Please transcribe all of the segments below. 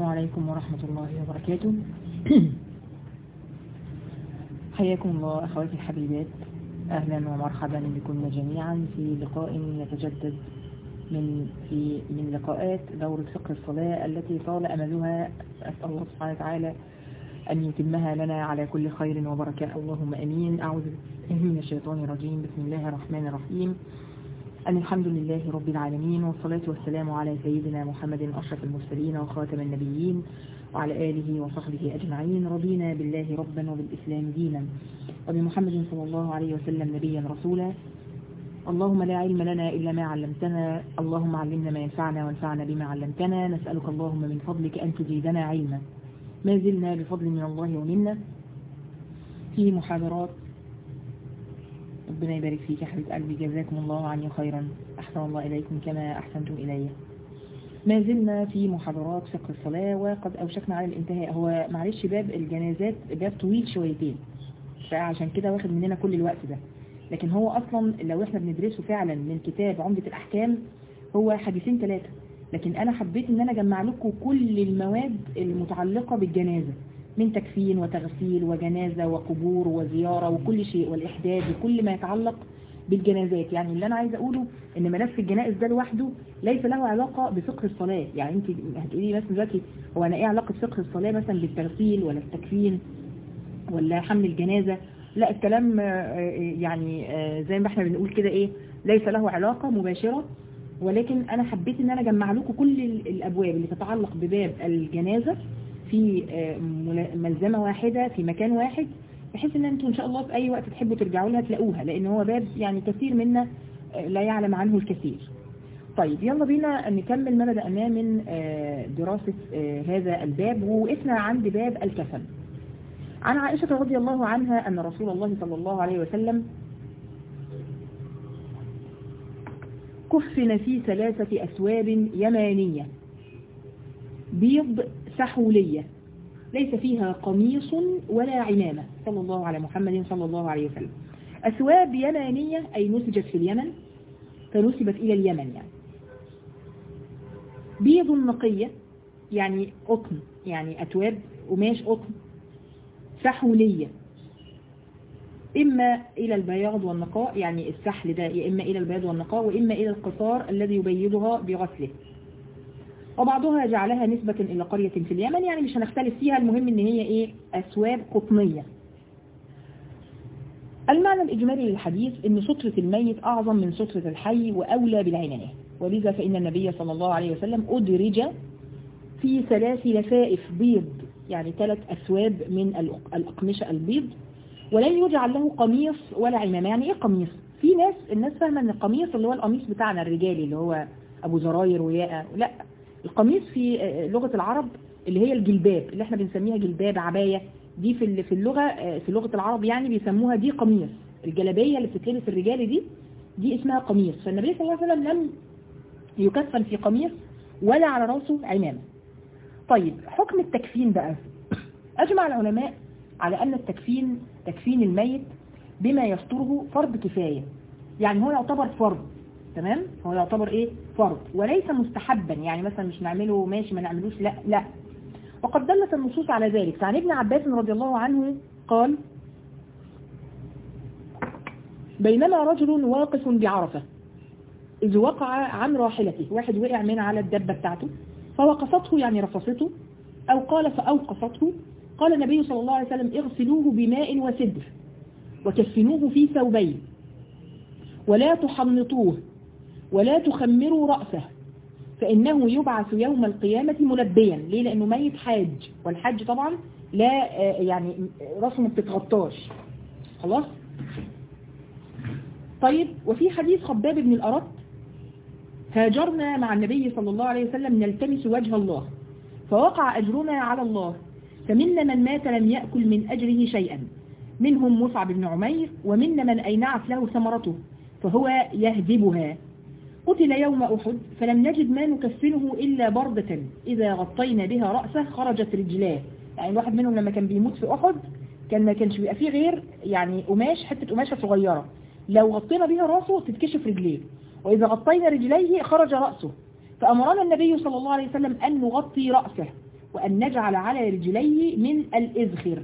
عليكم ورحمة الله وبركاته. حياكم الله أخواتي الحبيبات، أهلا ومرحبا بكم جميعا في لقاء يتجدد من لقاءات دورة فقه الصلاة التي طال أملها. أسأل الله سبحانه وتعالى أن يتمها لنا على كل خير وبركة، اللهم أمين. أعوذ من الشيطان الرجيم. بسم الله الرحمن الرحيم. أن الحمد لله رب العالمين، والصلاة والسلام على سيدنا محمد أشرف المرسلين وخاتم النبيين وعلى آله وصحبه أجمعين. رضينا بالله ربا وبالإسلام دينا وبمحمد صلى الله عليه وسلم نبيا رسولا. اللهم لا علم لنا إلا ما علمتنا، اللهم علمنا ما ينفعنا وانفعنا بما علمتنا. نسألك اللهم من فضلك أن تزيدنا علما. ما زلنا بفضل من الله ومنا في محاضرات. ربنا يبارك فيك يا حبيب قلبي، جزاكم الله عني خيرا، أحسن الله إليكم كما أحسنتم إلي. ما زلنا في محاضرات فقه الصلاة وقد أوشكنا على الانتهاء. هو معلش باب الجنازات باب طويل شويتين، فعشان كده واخد مننا كل الوقت ده، لكن هو أصلا لو احنا بندرسه فعلا من كتاب عمدة الأحكام هو حديثين ثلاثة، لكن أنا حبيت إن أنا أجمع لكم كل المواد المتعلقة بالجنازة من تكفين وتغسيل وجنازة وقبور وزيارة وكل شيء والإحداد وكل ما يتعلق بالجنازات. يعني اللي أنا عايزة أقوله إن ملف الجنائز ده لوحده ليس له علاقة بفقه الصلاة. يعني أنت هتقولي بس دلوقتي هو أنا إيه علاقة فقه الصلاة مثلا بالتغسيل ولا التكفين ولا حمل الجنازة؟ لا، الكلام يعني زي ما احنا بنقول كده إيه، ليس له علاقة مباشرة، ولكن أنا حبيت إن أنا أجمع لكم كل الأبواب اللي تتعلق بباب الجنازة في ملزمة واحدة في مكان واحد، بحيث ان انتم ان شاء الله في اي وقت تحبوا ترجعوا لها تلاقوها، لان هو باب يعني كثير منا لا يعلم عنه الكثير. طيب يلا بينا نكمل ما بدأناه من دراسة هذا الباب، ووقفنا عند باب الكفن. عن عائشة رضي الله عنها أن رسول الله صلى الله عليه وسلم كفن في 3 أثواب يمانية بيض سحولية ليس فيها قميص ولا عمامة، صلى الله على محمد صلى الله عليه وسلم. أثواب يمانية أي نسجت في اليمن فنسبت إلى اليمن. يعني بيض نقية يعني قطن، يعني أثواب قماش قطن سحولية، إما إلى البياض والنقاء، يعني السحل ده يا إما إلى البياض والنقاء وإما إلى القطار الذي يبيضها بغسله. وبعضها جعلها نسبة إلى قرية في اليمن، يعني مش هنختلف فيها، المهم إن هي إيه، أثواب قطنية. المعنى الإجمالي للحديث إن سترة الميت أعظم من سترة الحي وأولى بالعناية، ولذا فإن النبي صلى الله عليه وسلم أدرج في 3 لفائف بيض، يعني 3 أثواب من الأقمشة البيض، ولن يجعل له قميص ولا عمامة. يعني إيه قميص؟ في الناس فاهمة إن القميص اللي هو القميص بتاعنا الرجالي اللي هو أبو زراير وياقة، لا، القميص في لغة العرب اللي هي الجلباب اللي احنا بنسميها جلباب عباية، دي في لغة العرب يعني بيسموها دي قميص. الجلابية اللي بتتلبس الرجالي دي اسمها قميص. فالنبي صلى الله عليه وسلم لم يكفن في قميص ولا على راسه عمامة. طيب حكم التكفين بقى، أجمع العلماء على أن تكفين الميت بما يستره فرض كفاية، يعني هو يعتبر فرض، تمام، هو يعتبر ايه، فرض وليس مستحبا، يعني مثلا مش نعمله ماشي ما نعملوش، لا. وقد دلت النصوص على ذلك. فعن ابن عباس رضي الله عنه قال: بينما رجل واقف بعرفة إذ وقع عن راحلته، واحد وقع من على الدبة بتاعته فوقفته، يعني رفصته، أو قال فأوقفته. قال النبي صلى الله عليه وسلم: اغسلوه بماء وسدر وكفنوه في ثوبين ولا تحنطوه ولا تخمروا رأسه فإنه يبعث يوم القيامة ملبيا. ليه؟ لأنه ميت حاج، والحاج طبعا لا يعني رأسه ما بتتغطاش خلاص. طيب وفي حديث خباب بن الأرط: هاجرنا مع النبي صلى الله عليه وسلم نلتمس وجه الله فوقع أجرنا على الله، فمنا من مات لم يأكل من أجره شيئا، منهم مصعب بن عمير، ومنا من أينعت له ثمرته فهو يهذبها. قتل يوم أحد فلم نجد ما نكفنه إلا بردة إذا غطينا بها رأسه خرجت رجلاه. يعني الواحد منهم لما كان بيموت في أحد ما كانش بيبقى فيه غير يعني قماش، حتة قماشة صغيرة، لو غطينا بها رأسه تتكشف رجليه، وإذا غطينا رجليه خرج رأسه. فأمرنا النبي صلى الله عليه وسلم أن نغطي رأسه وأن نجعل على رجليه من الإذخر.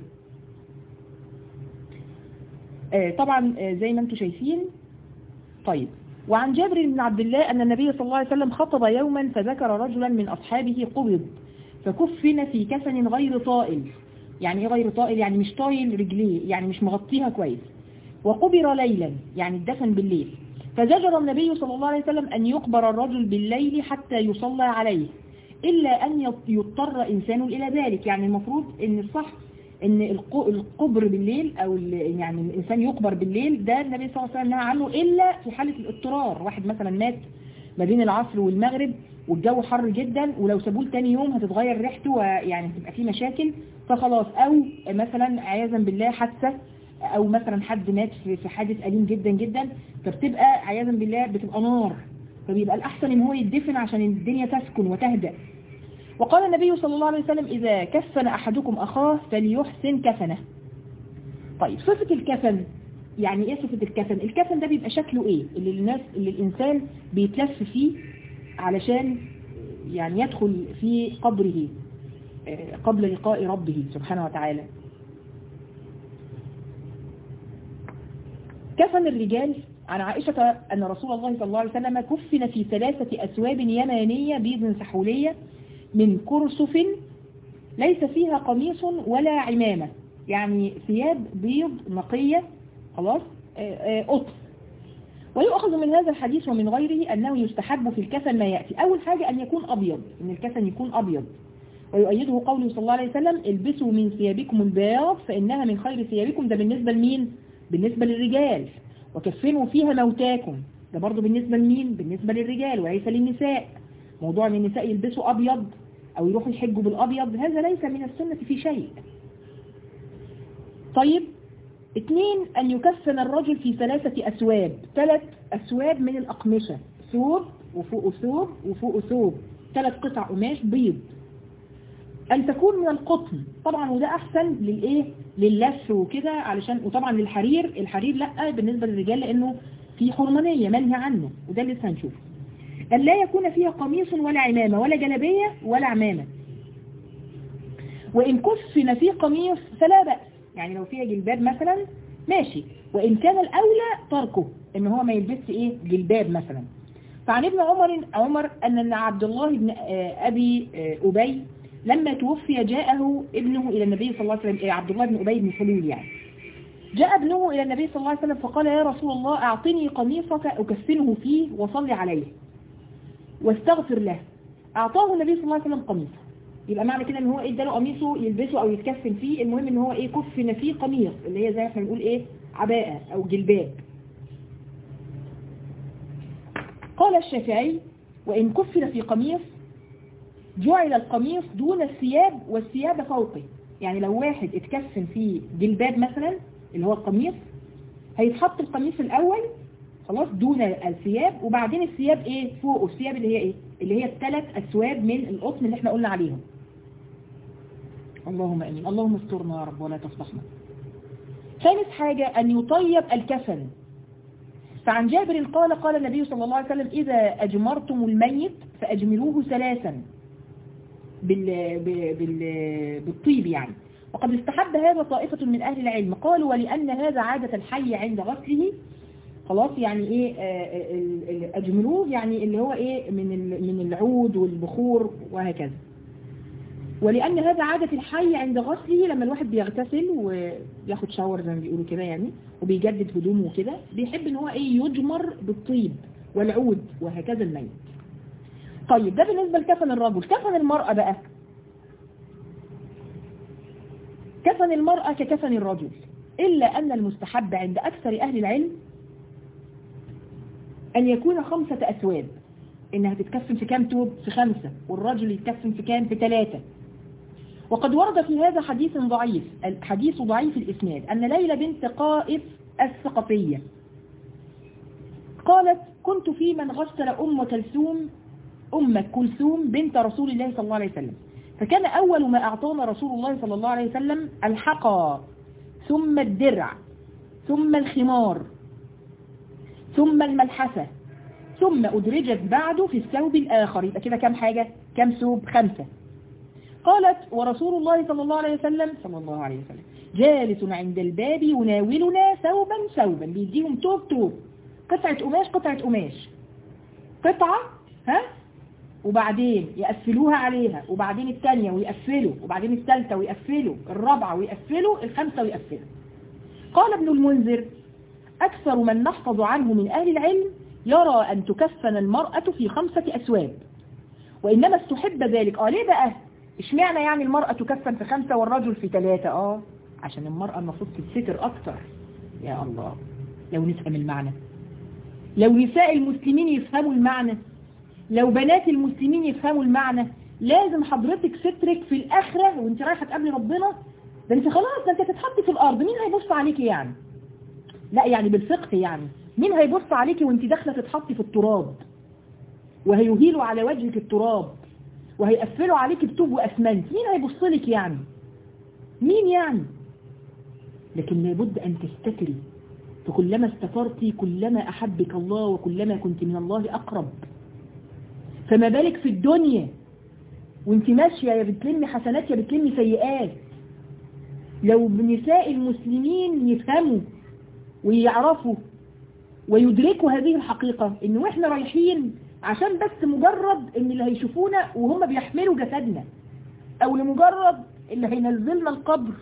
طبعا زي ما انتم شايفين. طيب، وعن جابر بن عبد الله أن النبي صلى الله عليه وسلم خطب يوما فذكر رجلا من أصحابه قبض فكفن في كفن غير طائل. يعني ايه غير طائل؟ يعني مش طايل رجليه، يعني مش مغطيها كويس. وقبر ليلا، يعني اتدفن بالليل. فزجر النبي صلى الله عليه وسلم أن يقبر الرجل بالليل حتى يصلى عليه، إلا أن يضطر إنسان إلى ذلك. يعني المفروض إن الصح إن القبر بالليل أو يعني الإنسان يقبر بالليل، ده النبي صلى الله عليه وسلم نهى عنه إلا في حالة الاضطرار. واحد مثلا مات ما بين العصر والمغرب والجو حر جدا، ولو سابوه تاني يوم هتتغير ريحته ويعني هتبقى فيه مشاكل، فخلاص. أو مثلا عياذا بالله حادثة، أو مثلا حد مات في حادث أليم جدا جدا، فبتبقى عياذا بالله بتبقى نار، فبيبقى الأحسن إن هو يدفن عشان الدنيا تسكن وتهدأ. وقال النبي صلى الله عليه وسلم إذا كفن أحدكم أخاه فليحسن كفنه. طيب، صفة الكفن يعني إيه؟ صفة الكفن، الكفن ده بيبقى شكله إيه؟ اللي الإنسان بيتلف فيه علشان يعني يدخل في قبره قبل لقاء ربه سبحانه وتعالى. كفن الرجال عن عائشة أن رسول الله صلى الله عليه وسلم كفن في 3 أثواب يمانية بيض سحولية من كرسف ليس فيها قميص ولا عمامة، يعني ثياب بيض نقية خلاص قطن. ويؤخذ من هذا الحديث ومن غيره أنه يستحب في الكفن ما يأتي. أول حاجة أن يكون أبيض، أن الكفن يكون أبيض. ويؤيده قوله صلى الله عليه وسلم البسوا من ثيابكم البياض فإنها من خير ثيابكم. ده بالنسبة لمين؟ بالنسبة للرجال. وكفنوا فيها موتاكم، ده برضو بالنسبة لمين؟ بالنسبة للرجال وليس للنساء. موضوع ان النساء يلبسوا أبيض أو يروحوا يحجوا بالأبيض هذا ليس من السنة في شيء. طيب، 2 أن يكفن الرجل في 3 أثواب، 3 أثواب من الأقمشة، ثوب وفوق ثوب وفوق ثوب، 3 قطع قماش بيض. أن تكون من القطن طبعا، وده أحسن للإيه؟ لللف وكده علشان. وطبعا للحرير، الحرير لأ بالنسبة للرجال لأنه في حرمانية منهي عنه، وده اللي هنشوفه. أن لا يكون فيها قميص ولا عمامة ولا جلبية ولا عمامة. وإن كفن فيه قميص فلا بأس، يعني لو فيها جلباب مثلا ماشي، وإن كان الأولى تركه إن هو ما يلبسش إيه؟ جلباب مثلا. فعن ابن عمر أن عبد الله بن أبي أبي لما توفي جاءه ابنه إلى النبي صلى الله عليه وسلم، عبد الله بن أبي بن سلول يعني. جاء ابنه إلى النبي صلى الله عليه وسلم فقال يا رسول الله أعطني قميصك أكفنه فيه وصلي عليه واستغفر له. أعطاه النبي صلى الله عليه وسلم قميصه. يبقى معنى كده ان هو اداله قميصه يلبسه او يتكفن فيه، المهم ان هو ايه؟ كفن فيه قميص، اللي هي زي ما احنا بنقول ايه؟ عباءة او جلباب. قال الشافعي وإن كفن في قميص جعل القميص دون الثياب والثياب فوقه. يعني لو واحد اتكفن في جلباب مثلا اللي هو القميص، هيتحط القميص الأول خلاص دون الثياب، وبعدين الثياب ايه؟ فوقه. الثياب اللي هي ايه؟ اللي هي ال3 أثواب من القطن اللي احنا قلنا عليهم. اللهم امين. اللهم استرنا يا رب ولا تفضحنا. ثالث حاجة أن يطيب الكفن. فعن جابر قال النبي صلى الله عليه وسلم إذا أجمرتم الميت فأجمروه 3 بالطيب يعني. وقد استحب هذا طائفة من أهل العلم، قالوا ولأن هذا عادة الحي عند غسله خلاص. يعني ايه أجمروه؟ يعني اللي هو ايه؟ من العود والبخور وهكذا. ولأن هذا عادة الحي عند غسله، لما الواحد بيغتسل وياخد شاور زي ما بيقولوا كده يعني، وبيجدد هدومه وكده، بيحب ان هو ايه؟ يجمر بالطيب والعود وهكذا الميت. طيب، ده بالنسبة لكفن الرجل. كفن المرأة بقى، كفن المرأة ككفن الرجل، إلا أن المستحب عند أكثر أهل العلم أن يكون 5 أثواب. إنها تتكفن في كام توب؟ في 5. والرجل يتكفن في كام؟ في 3. وقد ورد في هذا حديث ضعيف، الحديث ضعيف الإسناد، أن ليلى بنت قائف الثقفية قالت كنت في من غسل أم كلثوم بنت رسول الله صلى الله عليه وسلم، فكان أول ما أعطانا رسول الله صلى الله عليه وسلم الحقى، ثم الدرع، ثم الخمار، ثم الملحفة، ثم أدرجت بعده في الثوب الآخر. يبقى كده كام حاجة؟ كام ثوب؟ 5. قالت ورسول الله صلى الله عليه وسلم جالس عند الباب يناولنا ثوبا بيديهم توب قطعة قماش قطعة وبعدين يقفلوها عليها، وبعدين الثانية ويقفلوا، وبعدين الثالثة ويقفلوا، الرابعة ويقفلوا، الخامسة ويقفلوا. قال ابن المنذر أكثر من نحفظ عنه من أهل العلم يرى أن تكفن المرأة في 5 أثواب، وإنما استحب ذلك. ليه بقى؟ اشمعنى يعني المرأة تكفن في 5 والرجل في 3؟ عشان المرأة المفروض تتستر أكتر. يا الله، لو نفهم المعنى، لو نساء المسلمين يفهموا المعنى، لو بنات المسلمين يفهموا المعنى. لازم حضرتك سترك في الآخرة وانت رايحة تقابلي ربنا، ده انت خلاص، ده انت تتحطي في الأرض، مين هيبص عليكي يعني؟ لا يعني بالفقه، يعني مين هيبص عليكي وانت داخلة تتحطي في التراب، وهيهيلوا على وجهك التراب، وهيقفلوا عليك بطوب وأسمنت؟ مين هيبص لك يعني؟ مين يعني؟ لكن لابد أن تستتري، فكلما استترتي كلما أحبك الله، وكلما كنت من الله أقرب. فما بالك في الدنيا وانت ماشية يا بتلمي حسنات يا بتلمي سيئات. لو نساء المسلمين يفهموا ويعرفوا ويدركوا هذه الحقيقة، ان واحنا رايحين عشان بس مجرد ان اللي هيشوفونا وهم بيحملوا جسدنا، او لمجرد اللي هينزلنا القبر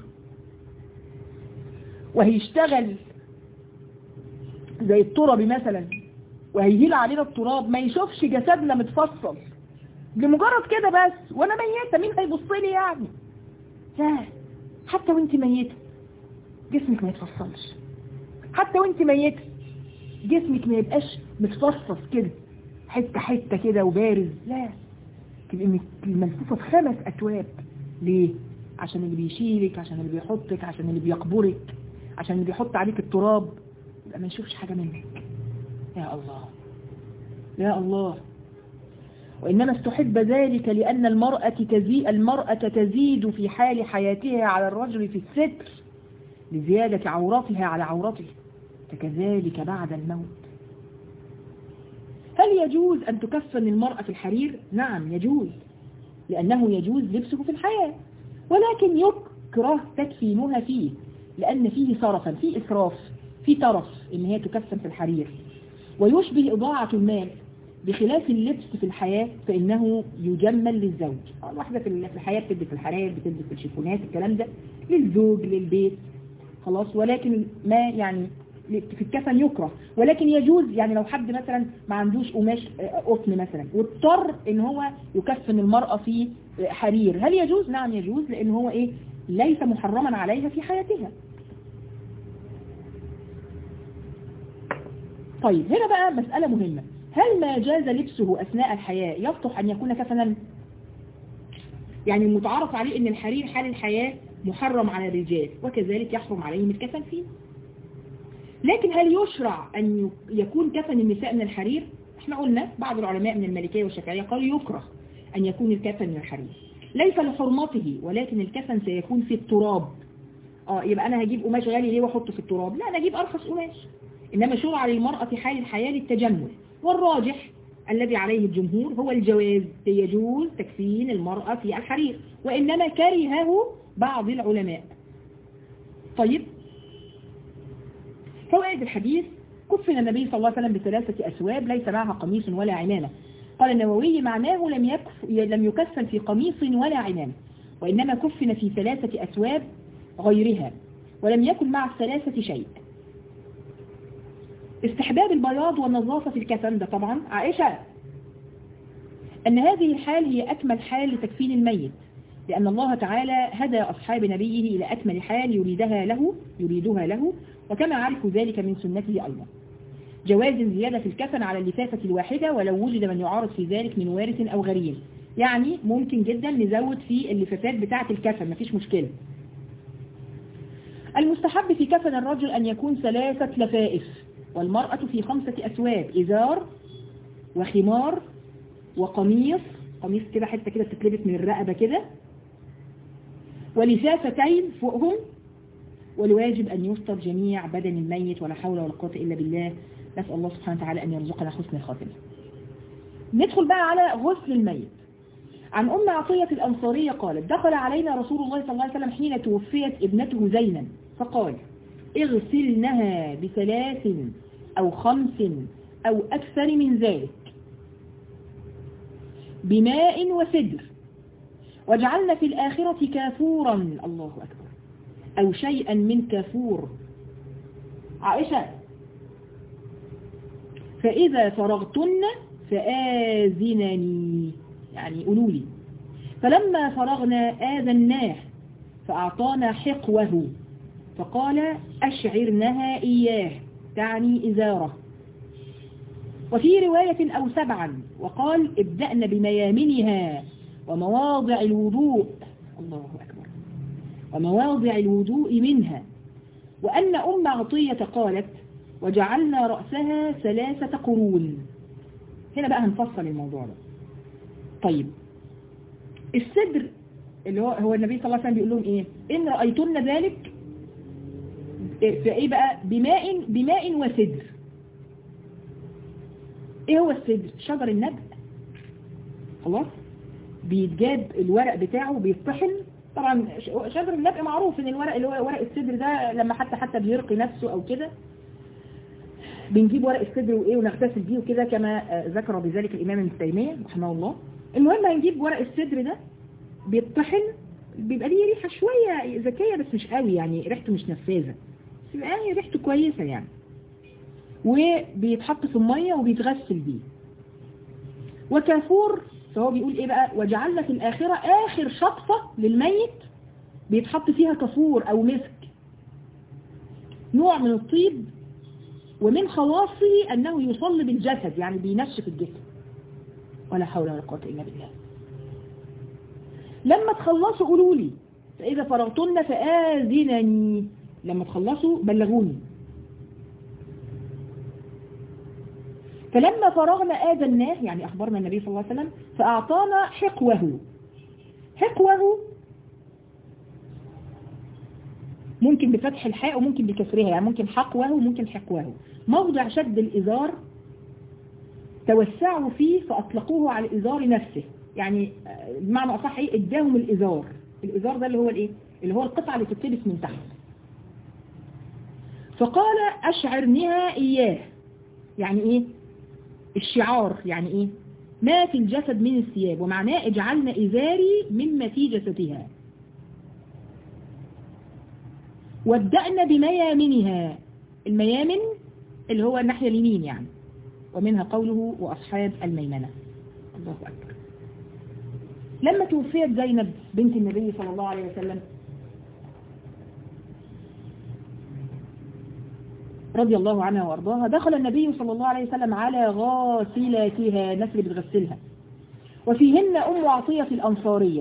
وهيشتغل زي التراب مثلا وهيهيل علينا التراب، ما يشوفش جسدنا متفصل لمجرد كده بس، وانا ميتة مين هيبص لي يعني؟ لا، حتى وانت ميتة جسمك ما يتفصلش، حتى وانت ميتة جسمك ما يبقاش متفصص كده حتة حتة كده وبارز، لا، تبقى ملفوفة في 5 أثواب. ليه؟ عشان اللي بيشيلك، عشان اللي بيحطك، عشان اللي بيقبرك، عشان اللي بيحط عليك التراب يبقى ما يشوفش حاجة منك. يا الله يا الله. وإنما استحب ذلك لأن المرأة تزيد في حال حياتها على الرجل في الستر لزيادة عوراتها على عورته، فكذلك بعد الموت. هل يجوز أن تكفن المرأة في الحرير؟ نعم يجوز، لأنه يجوز لبسه في الحياة، ولكن يكره تكفينها فيه، لأن فيه صرفا، فيه إسراف، فيه ترف إن هي تكفن في الحرير، ويشبه إضاعة المال، بخلاف اللبس في الحياة فإنه يجمل للزوج. الواحدة في الحياة بتلبس الحرير، بتلبس الشيفونات، الكلام ده للزوج للبيت خلاص، ولكن ما يعني في الكفن يكره. ولكن يجوز يعني لو حد مثلا ما عندوش قماش قطن مثلا واضطر ان هو يكفن المرأة في حرير، هل يجوز؟ نعم يجوز، لان هو ليس محرما عليها في حياتها. طيب هنا بقى مسألة مهمة، هل ما جاز لبسه أثناء الحياة يصلح أن يكون كفنا؟ يعني المتعارف عليه أن الحرير حال الحياة محرم على الرجال، وكذلك يحرم عليهم الكفن فيه. لكن هل يشرع أن يكون كفن النساء من الحرير؟ احنا قلنا بعض العلماء من المالكية والشافعية قالوا يكره أن يكون الكفن من الحرير، ليس لحرمته، ولكن الكفن سيكون في التراب. يبقى أنا هجيب قماش غالي ليه واحطه في التراب؟ لا، أنا هجيب أرخص قماش. إنما شرع للمرأة حال الحياة للتجمل، والراجح الذي عليه الجمهور هو الجواز، يجوز تكفين المرأة في الحرير، وإنما كرهه بعض العلماء. طيب، فوائد الحديث: كفن النبي صلى الله عليه وسلم ب3 أثواب ليس معها قميص ولا عمامة. قال النووي معناه لم يكفن في قميص ولا عمامة، وإنما كفن في 3 أثواب غيرها، ولم يكن مع ال3 شيء. استحباب البياض والنظافة في الكفن، ده طبعا عائشة أن هذه الحال هي أكمل حال لتكفين الميت، لأن الله تعالى هدى أصحاب نبيه إلى أكمل حال يريدها له، وكما عرفوا ذلك من سنته أيضا. جواز زيادة في الكفن على اللفافة الواحدة ولو وجد من يعارض في ذلك من وارث أو غريب، يعني ممكن جدا نزود في اللفافات بتاعة الكفن، مفيش مشكلة. المستحب في كفن الرجل أن يكون 3 لفائف، والمرأة في 5 أثواب: إزار وخمار وقميص كده حتة كده تتلبس من الرقبة كده، ولفافتين فوقهم، والواجب أن يستر جميع بدن الميت، ولا حول ولا قوة إلا بالله. نسأل الله سبحانه وتعالى أن يرزقنا حسن الخاتمة. ندخل بقى على غسل الميت. عن أم عطية الأنصارية قالت دخل علينا رسول الله صلى الله عليه وسلم حين توفيت ابنته زينب فقال اغسلنها ب3 أو 5 أو أكثر من ذلك بماء وسدر واجعلنا في الآخرة كافورا الله أكبر أو شيئا من كافور. عائشة فإذا فرغتن فآذنني يعني قولوا لي. فلما فرغنا آذناه فأعطانا حقوه فقال أشعرنها إياه تعني إزارة. وفي رواية أو 7 وقال ابدأنا بميامنها ومواضع الوضوء الله أكبر ومواضع الوضوء منها. وأن أم عطية قالت وجعلنا رأسها 3 قرون. هنا بقى هنفصل الموضوع ده. طيب السدر اللي هو النبي صلى الله عليه وسلم بيقول لهم ايه إن رأيتن ذلك في ايه بقى بماء وسدر. ايه هو السدر؟ شجر النبأ. خلاص بيتجاب الورق بتاعه بيطحن. طبعا شجر النبأ معروف ان الورق اللي هو ورق السدر ده لما حتى بيرقي نفسه او كده بنجيب ورق السدر وايه ونغتسل بيه وكده كما ذكر بذلك الامام ابن تيمية رحمه الله. المهم هنجيب ورق السدر ده بيطحن بيبقى ليه ريحة شوية ذكية بس مش قوي يعني ريحته مش نفاذة بس بيبقى ريحته كويسة يعني. وبيتحط في المية وبيتغسل بيه. وكافور فهو بيقول ايه بقى وجعلنا في الآخرة آخر شطفة للميت بيتحط فيها كافور او مسك نوع من الطيب ومن خواصه انه يصلب الجسد يعني بينشف الجسم. ولا حول ولا قوة الا بالله. لما تخلصوا قولوا لي فإذا فرغتن فآذنني لما تخلصوا بلغوني. فلما فرغنا آذناه يعني أخبرنا النبي صلى الله عليه وسلم فأعطانا حقوه. حقوه ممكن بفتح الحاء وممكن بكسرها يعني ممكن حقوه وممكن حقوه. موضع شد الإزار توسعوا فيه فأطلقوه على الإزار نفسه يعني بمعنى أصح ايه اداهم الإزار. الإزار ده اللي هو الايه اللي هو القطعة اللي تتلبس من تحت. فقال أشعرنها إياه يعني ايه الشعار يعني ايه ما في الجسد من الثياب ومعناه اجعلنا إزاري مما في جسدها. وابدأنا بميامنها. الميامن اللي هو الناحية اليمين يعني ومنها قوله وأصحاب الميمنة. الله أكبر. لما توفيت زينب بنت النبي صلى الله عليه وسلم رضي الله عنها وارضاها دخل النبي صلى الله عليه وسلم على غاسلاتها الناس اللي بتغسلها وفيهن أم عطية الأنصارية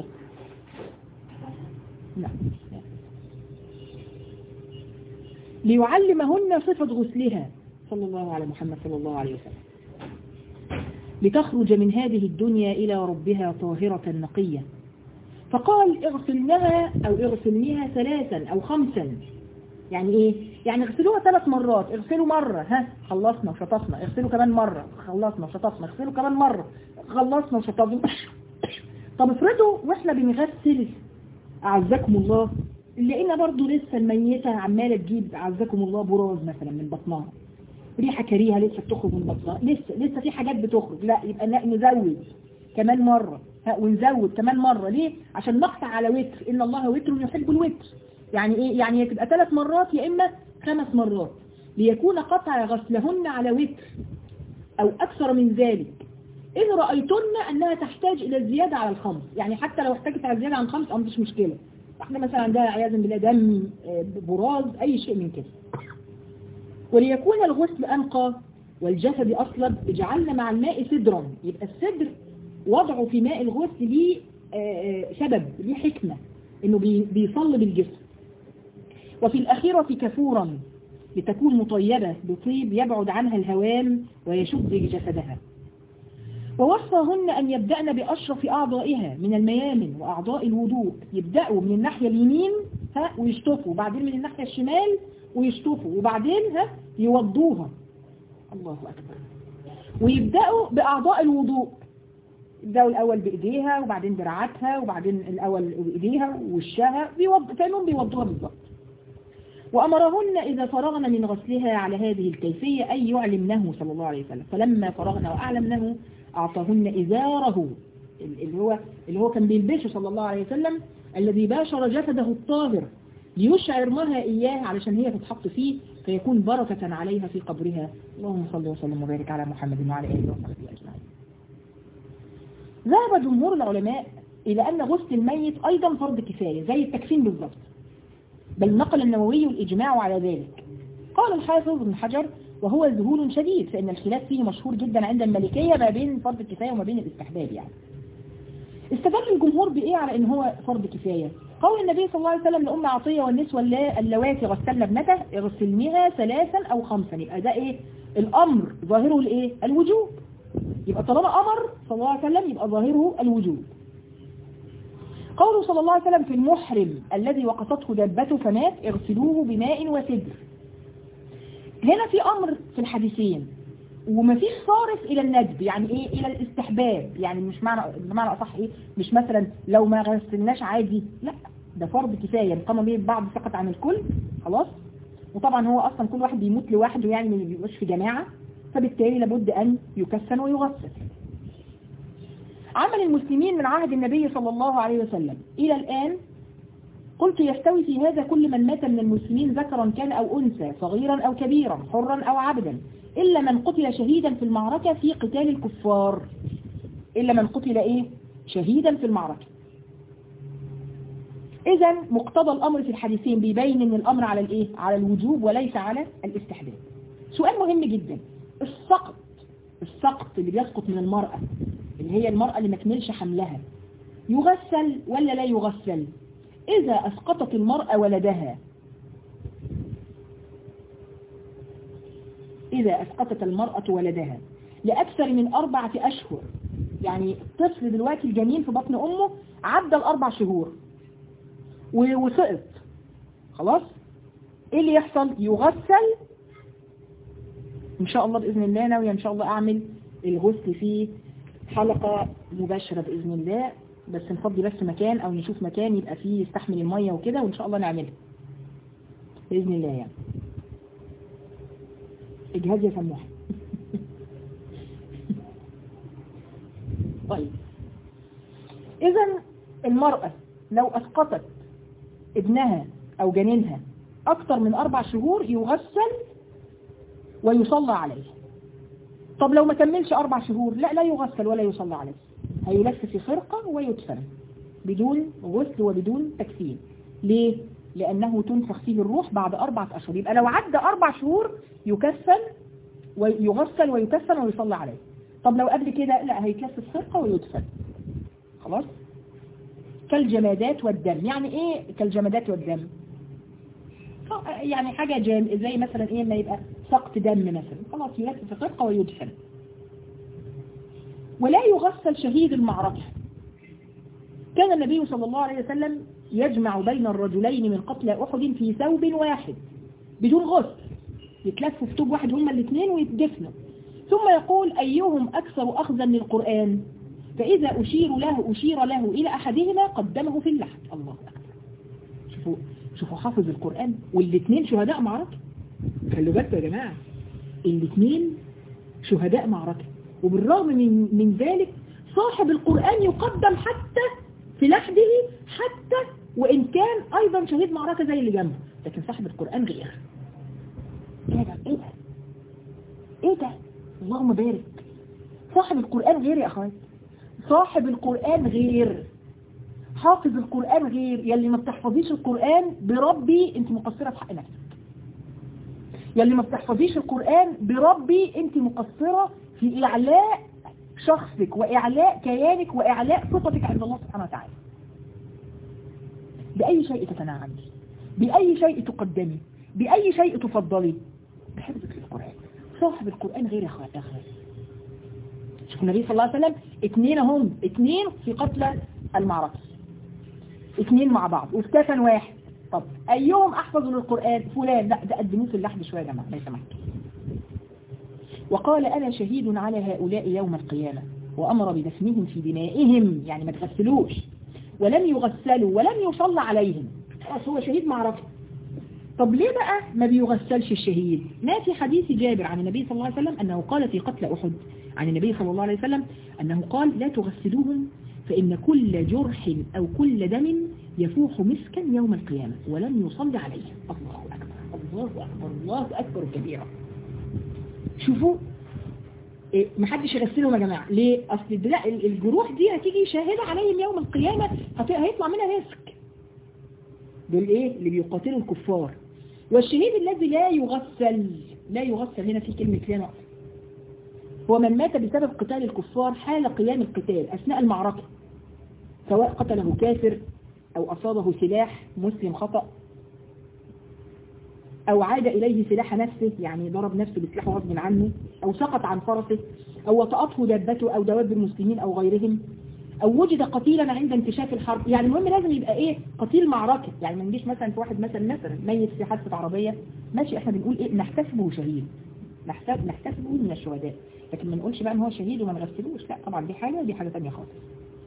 ليعلمهن صفة غسلها صلى الله على محمد صلى الله عليه وسلم لتخرج من هذه الدنيا إلى ربها طاهرة نقية. فقال اغسلنها أو اغسلنيها 3 أو 5 يعني ايه يعني اغسلوها 3 مرات. اغسلوا مرة خلصنا وشطفنا اغسلوا كمان مرة خلصنا وشطفنا اغسلوا كمان مرة خلصنا وشطفنا. طب افرضوا واحنا بنغسل أعزكم الله لقينا برضو لسه الميتة عمالة تجيب أعزكم الله براز مثلا من بطنها ريحة كريهة لسه بتخرج من بطنها لسه في حاجات بتخرج لا يبقى نزود كمان مرة ونزود كمان مرة. ليه؟ عشان نقطع على وتر إن الله وتر يحب الوتر. يعني ايه يعني تبقى 3 مرات يا إما 5 مرات ليكون قطع غسلهن على وتر أو أكثر من ذلك إن رأيتن أنها تحتاج إلى الزيادة على ال5 يعني حتى لو احتاجت على الزيادة عن 5 مفيش مشكلة. احنا مثلا عندها عياذا بالله دم براز أي شيء من كده. وليكون الغسل أنقى والجسد أصلب اجعلنا مع الماء سدرا. يبقى السدر وضعه في ماء الغسل ليه سبب ليه حكمة انه بيصلب الجسم. وفي الأخيرة كفورا لتكون مطيبة بطيب يبعد عنها الهوام ويشد جسدها. ووصاهن أن يبدأن بأشرف أعضائها من الميامن وأعضاء الوضوء. يبدأوا من الناحية اليمين ويشطفوا وبعدين من الناحية الشمال ويشطفوا وبعدين يوضوها. الله أكبر. ويبدأوا بأعضاء الوضوء يبدأوا الأول بإيديها وبعدين دراعاتها وبعدين الأول بإيديها ووشها، كانوا بيوضوها بالضبط. وأمرهن إذا فرغن من غسلها على هذه الكيفية أن يعلمنه صلى الله عليه وسلم، فلما فرغن وأعلمنه أعطاهن إزاره اللي هو كان بيلبسه صلى الله عليه وسلم، الذي باشر جسده الطاهر، ليشعر مها إياه علشان هي تتحط فيه فيكون بركة عليها في قبرها. اللهم صل وسلم وبارك على محمد وعلى آله وصحبه أجمعين. ذهب جمهور العلماء إلى أن غسل الميت أيضا فرض كفاية زي التكفين بالضبط، بل نقل النووي الإجماع على ذلك. قال الحافظ ابن حجر وهو ذهول شديد، فإن الخلاف فيه مشهور جدا عند المالكية ما بين فرض الكفاية وما بين الاستحباب. يعني استدل الجمهور بإيه على إن هو فرض كفاية؟ قول النبي صلى الله عليه وسلم لأم عطية والنسوة اللواتي غسلن ابنته اغسلنها 3 أو 5. يبقى ده إيه؟ الأمر ظاهره الإيه؟ الوجوب. يبقى طالما أمر صلى الله عليه وسلم يبقى ظاهره الوجوب. قوله صلى الله عليه وسلم في المحرم الذي وقصته دابته فمات اغسلوه بماء وسدر. هنا في أمر في الحديثين ومفيش صارف إلى الندب، يعني إيه؟ إلى الاستحباب. يعني مش بمعنى أصح إيه؟ مش مثلا لو ما غسلناش عادي، لا، ده فرض كفاية قام به البعض سقط عن الكل خلاص. وطبعا هو أصلا كل واحد بيموت لوحده، يعني ما بيبقاش في جماعة، فبالتالي لابد أن يكفن ويغسل. عمل المسلمين من عهد النبي صلى الله عليه وسلم إلى الآن، قلت يستوي في هذا كل من مات من المسلمين ذكرا كان أو أنثى، صغيرا أو كبيرا، حرا أو عبدا، إلا من قتل شهيدا في المعركة في قتال الكفار. إلا من قتل إيه؟ شهيدا في المعركة. إذا مقتضى الأمر في الحديثين بيبين أن الأمر على الإيه؟ على الوجوب وليس على الاستحباب. سؤال مهم جدا، السقط اللي بيسقط من المرأة، اللي هي المرأة اللي ما كملش حملها، يغسل ولا لا يغسل؟ إذا أسقطت المرأة ولدها، إذا أسقطت المرأة ولدها لأكثر من 4 أشهر، يعني الطفل دلوقتي الجنين في بطن أمه عدى 4 شهور وسقط خلاص، إيه اللي يحصل؟ يغسل إن شاء الله بإذن الله. ناوية إن شاء الله أعمل الغسل في حلقة مباشرة بإذن الله، بس نفضي بس مكان أو نشوف مكان يبقى فيه يستحمل المية وكده، وإن شاء الله نعملها بإذن الله. يعني اجهاز يا سموحة. طيب، إذن المرأة لو أسقطت ابنها أو جنينها أكثر من 4 شهور يغسل ويصلى عليه. طب لو ما كملش 4 شهور، لا يغسل ولا يصلى عليه، هيلف في خرقة ويدفن بدون غسل وبدون تكفين. ليه؟ لأنه تنفخ فيه الروح بعد 4 أشهر. يبقى لو عدى 4 شهور يكفن ويغسل ويكفن ويصلى عليه. طب لو قبل كده لا، هيتلف في خرقة ويدفن خلاص. كالجمادات والدم. يعني ايه كالجمادات والدم؟ يعني حاجة زي مثلا ايه، ما يبقى سقط دم مثلا، خلاص يلف في خرقة ويدفن. ولا يغسل شهيد المعركة. كان النبي صلى الله عليه وسلم يجمع بين الرجلين من قتلى أحد في ثوب واحد بدون غسل، يتلفوا في ثوب واحد هما الاثنين ويتدفنوا، ثم يقول أيهم أكثر أخذا للقرآن، فإذا أشير له إلى أحدهما قدمه في اللحد. الله أكبر. شوفوا حافظ القرآن والاثنين شهداء معركة. خلوا بالكم يا جماعة، الاثنين شهداء معركة، وبالرغم من ذلك صاحب القرآن يقدم حتى في لحده، حتى وإن كان أيضا شهيد معركة زي اللي جنبه، لكن صاحب القرآن غير. ايه ده اللهم بارك. صاحب القرآن غير يا أخوات، صاحب القرآن غير، حافظ القرآن غير. يلي ما بتحفظيش القرآن بربي انت مقصرة في حق نفسك. يلي ما بتحفظيش القرآن بربي انت مقصرة في إعلاء شخصك وإعلاء كيانك وإعلاء صفتك عند الله سبحانه وتعالى. بأي شيء تتنعمي، بأي شيء تقدمي، بأي شيء تفضلي، بحفظك للقرآن. صاحب القرآن غير يا أخوات. شوف النبي صلى الله عليه وسلم اثنين في قتلى المعركة، 2 مع بعض وفي كفن واحد. طب أيهم أحفظ للقرآن؟ فلان. لا، ده قدموه في اللحد شوية يا جماعة لو سمحتوا. وقال أنا شهيد على هؤلاء يوم القيامة. وأمر بدفنهم في دمائهم، يعني ما تغسلوش، ولم يغسلوا ولم يصلى عليهم، خلاص هو شهيد معركة. طب ليه بقى ما بيغسلش الشهيد؟ ما في حديث جابر عن النبي صلى الله عليه وسلم أنه قال في قتل أحد عن النبي صلى الله عليه وسلم أنه قال لا تغسلوهم فإن كل جرح أو كل دم يفوح مسكا يوم القيامة ولم يصلي عليه. الله أكبر الله أكبر الله أكبر كبيرا. شوفوا محدش يغسلهم يا جماعة. ليه؟ أصل الجروح دي هتيجي شاهدة عليهم يوم القيامة، هيطلع منها مسك. دول ايه اللي بيقاتلوا الكفار. والشهيد الذي لا يغسل هنا في كلمة لا نقص، هو من مات بسبب قتال الكفار حال قيام القتال أثناء المعركة، سواء قتله كافر أو أصابه سلاح مسلم خطأ أو عاد إليه سلاح نفسه، يعني ضرب نفسه بسلاحه غصب عنه، أو سقط عن فرسه، أو وطأته دابته أو دواب المسلمين أو غيرهم، أو وجد قتيلا عند انكشاف الحرب. يعني المهم لازم يبقى إيه؟ قتيل معركة. يعني ما نجيش مثلا في واحد مثلا ميت في حادثة عربية، ماشي احنا بنقول إيه؟ نحتسبه شهيد، نحتسبه من الشهداء، لكن ما نقولش بقى ان هو شهيد وما نغسلوش، لا طبعا دي حاجة ودي حاجة ثانيه خالص.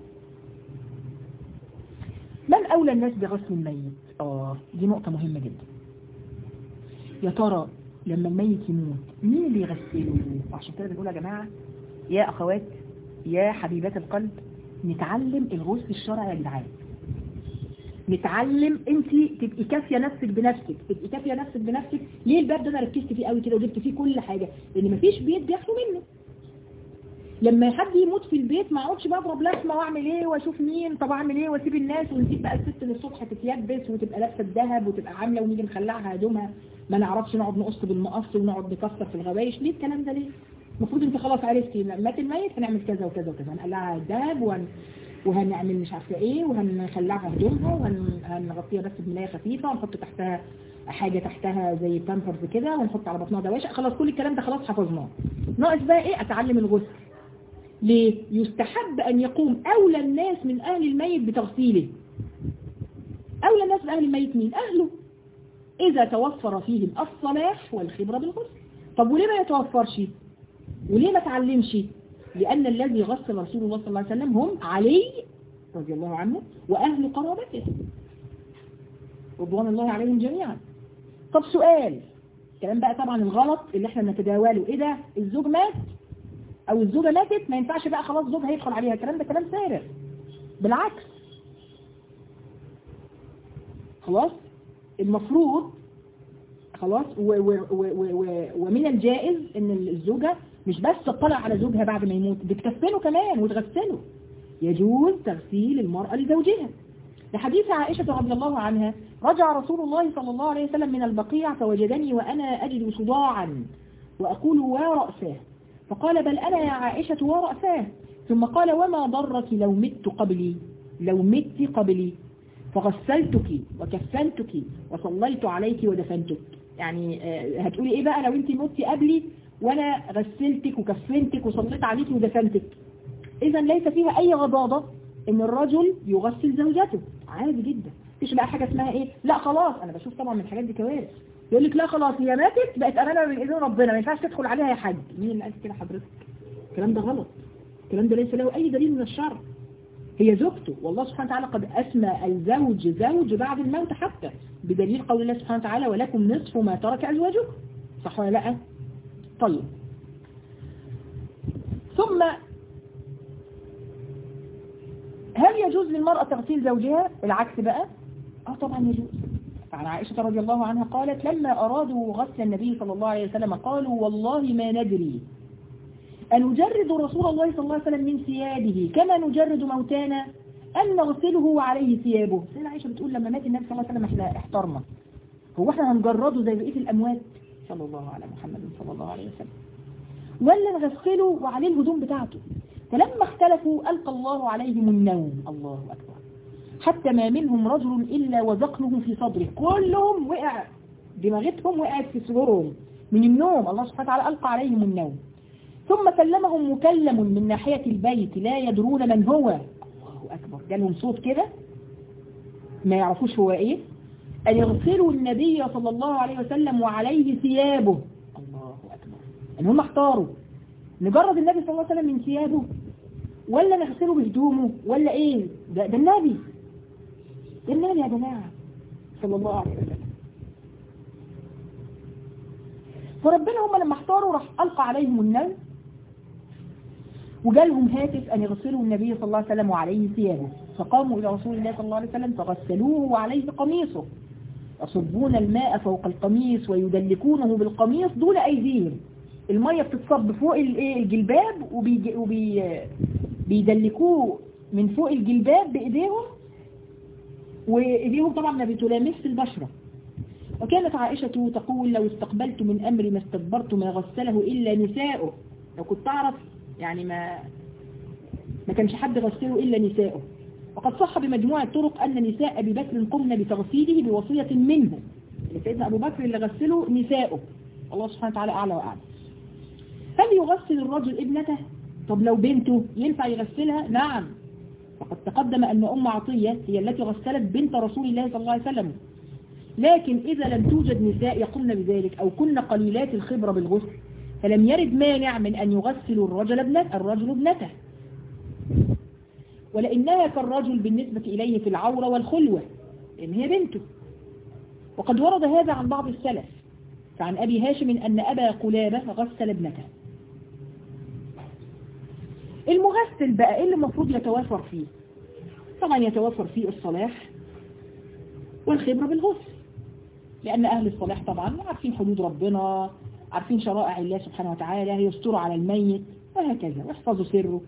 من أولى الناس بغسل الميت؟ دي نقطة مهمة جدا. يا ترى لما الميت يموت مين اللي يغسله؟ وعشان كده بنقول يا جماعة يا أخوات يا حبيبات القلب، نتعلم الغسل الشرعي يا جدعان. نتعلم، انت تبقي كافيه نفسك بنفسك، تبقي كافيه نفسك بنفسك. ليه الباب ده انا ركزت فيه قوي كده وجبت فيه كل حاجه؟ لان مفيش بيت بيخلو منه. لما حد يموت في البيت ما اقعدش بقى اضرب لحمه واعمل ايه واشوف مين، طب اعمل ايه واسيب الناس، ونسيب بقى الست للصبح تتيبس وتبقى لابسه الذهب وتبقى عامله ونيجي نخلعها هدومها ما نعرفش، نقعد نقص بالمقص ونقعد نكسر في الغوايش. ليه الكلام ده؟ ليه؟ المفروض انت خلاص عرفتي مات الميت هنعمل كذا وكذا وكذا، هنقلعها الذهب وهنعمل مش عارفه ايه، وهنخلعها هدومها وهنغطيها بس بملايه خفيفه، ونحط تحتها حاجه تحتها زي بامبرز كده، ونحط على بطنها دواشق. خلاص كل الكلام ده خلاص حفظناه. ناقص بقى ايه؟ اتعلم الغسل. ليه؟ يستحب ان يقوم اولى الناس من اهل الميت بتغسيله. اولى الناس من اهل الميت مين؟ اهله، اذا توفر فيهم الصلاح والخبره بالغسل. طب وليه ما يتوفرش؟ وليه ما تعلمش؟ لأن الذي غسل رسول الله صلى الله عليه وسلم هم علي رضي الله عنه وأهل قرابته رضوان الله عليهم جميعا. طب سؤال، كلام بقى طبعا الغلط اللي احنا نتداوله، ايه ده؟ الزوج مات او الزوجة ماتت ما ينفعش بقى خلاص زوجها هيدخل عليها، الكلام ده كلام فارغ. بالعكس، خلاص المفروض خلاص ومن الجائز ان الزوجة مش بس تطلع على زوجها بعد ما يموت، بتكفنه كمان وتغسله. يجوز تغسيل المرأة لزوجها لحديث عائشة رضي الله عنها: رجع رسول الله صلى الله عليه وسلم من البقيع فوجدني وأنا أجد صداعا وأقول ورأساه، فقال: بل أنا يا عائشة ورأساه. ثم قال: وما ضرك لو مت قبلي فغسلتك وكفنتك وصليت عليك ودفنتك. يعني هتقولي ايه بقى لو انت متي قبلي وانا غسلتك وكفنتك وصليت عليك ودفنتك؟ اذا ليس فيها اي غضاضة ان الرجل يغسل زوجته، عادي جدا. مفيش بقى حاجة اسمها ايه لا خلاص. انا بشوف طبعا من الحاجات دي كوارث، يقول لك لا خلاص هي ماتت بقت امانه من ايدين ربنا ما ينفعش تدخل عليها يا حاج. مين اللي قال كده حضرتك؟ الكلام ده غلط، الكلام ده ليس له اي دليل من الشرع. هي زوجته، والله سبحانه وتعالى قد أسمى الزوج زوج بعد الموت حتى بدليل قول الله سبحانه وتعالى: ولكم نصف ما ترك أزواجكم. صح ولا لا؟ طيب، ثم هل يجوز للمرأة تغسيل زوجها؟ العكس بقى، طبعا يجوز. عن عائشة رضي الله عنها قالت: لما أرادوا غسل النبي صلى الله عليه وسلم قالوا: والله ما ندري أن نجرد رسول الله صلى الله عليه وسلم من ثيابه كما نجرد موتانا أن نغسله وعليه ثيابه. سيدة عائشة بتقول لما مات النبي صلى الله عليه وسلم احنا احترنا، هو احنا هنجرده زي بقية الأموات صلى الله على محمد صلى الله عليه وسلم، ولا نغسله وعليه الهدوم بتاعته؟ فلما اختلفوا ألقى الله عليهم النوم، الله أكبر، حتى ما منهم رجل إلا وذقنه في صدره. كلهم وقع، دماغتهم وقعت في صدورهم من النوم. الله سبحانه وتعالى ألقى عليهم النوم. ثم كلمهم مكلم من ناحية البيت لا يدرون من هو. الله أكبر، جالهم صوت كده ما يعرفوش هو إيه، أن يغسلوا النبي صلى الله عليه وسلم وعليه ثيابه. الله أكبر، أن هم احتاروا نجرد النبي صلى الله عليه وسلم من ثيابه ولا نغسله بهدومه ولا ايه؟ ده النبي، ده النبي يا جماعة صلى الله عليه وسلم. فربنا هم لما احتاروا راح ألقى عليهم النوم وجالهم هاتف أن يغسلوا النبي صلى الله عليه وسلم وعليه ثيابه، فقاموا إلى رسول الله صلى الله عليه وسلم فغسلوه وعليه قميصه، يصبون الماء فوق القميص ويدلكونه بالقميص دون أيديهم. المية بتتصب فوق الجلباب وبيدلكوه من فوق الجلباب بإيديهم، وإيديهم طبعا ما بتلامس البشرة. وكانت عائشة تقول لو استقبلت من أمري ما استدبرت ما غسله إلا نساؤه. لو كنت أعرف يعني ما كانش حد غسله إلا نساؤه. وقد صح بمجموعة طرق أن نساء أبي بكر قمن بتغسيله بوصية منه. سيدنا أبو بكر اللي غسله نساؤه، الله سبحانه وتعالى أعلى وأعلى. هل يغسل الرجل ابنته؟ طب لو بنته ينفع يغسلها؟ نعم، وقد تقدم أن أم عطية هي التي غسلت بنت رسول الله صلى الله عليه وسلم. لكن إذا لم توجد نساء يقومن بذلك أو كن قليلات الخبرة بالغسل فلم يرد مانع من أن يغسل الرجل ابنته، ولأنها كالرجل بالنسبة إليه في العورة والخلوة لأن هي بنته. وقد ورد هذا عن بعض السلف، فعن أبي هاشم أن أبا قلابة غسل ابنته. المغسل بقى إيه اللي المفروض يتوافر فيه؟ طبعا يتوافر فيه الصلاح والخبرة بالغسل، لأن أهل الصلاح طبعا عارفين حدود ربنا، عارفين شرائع الله سبحانه وتعالى، يستروا على الميت وهكذا ويحفظوا سره.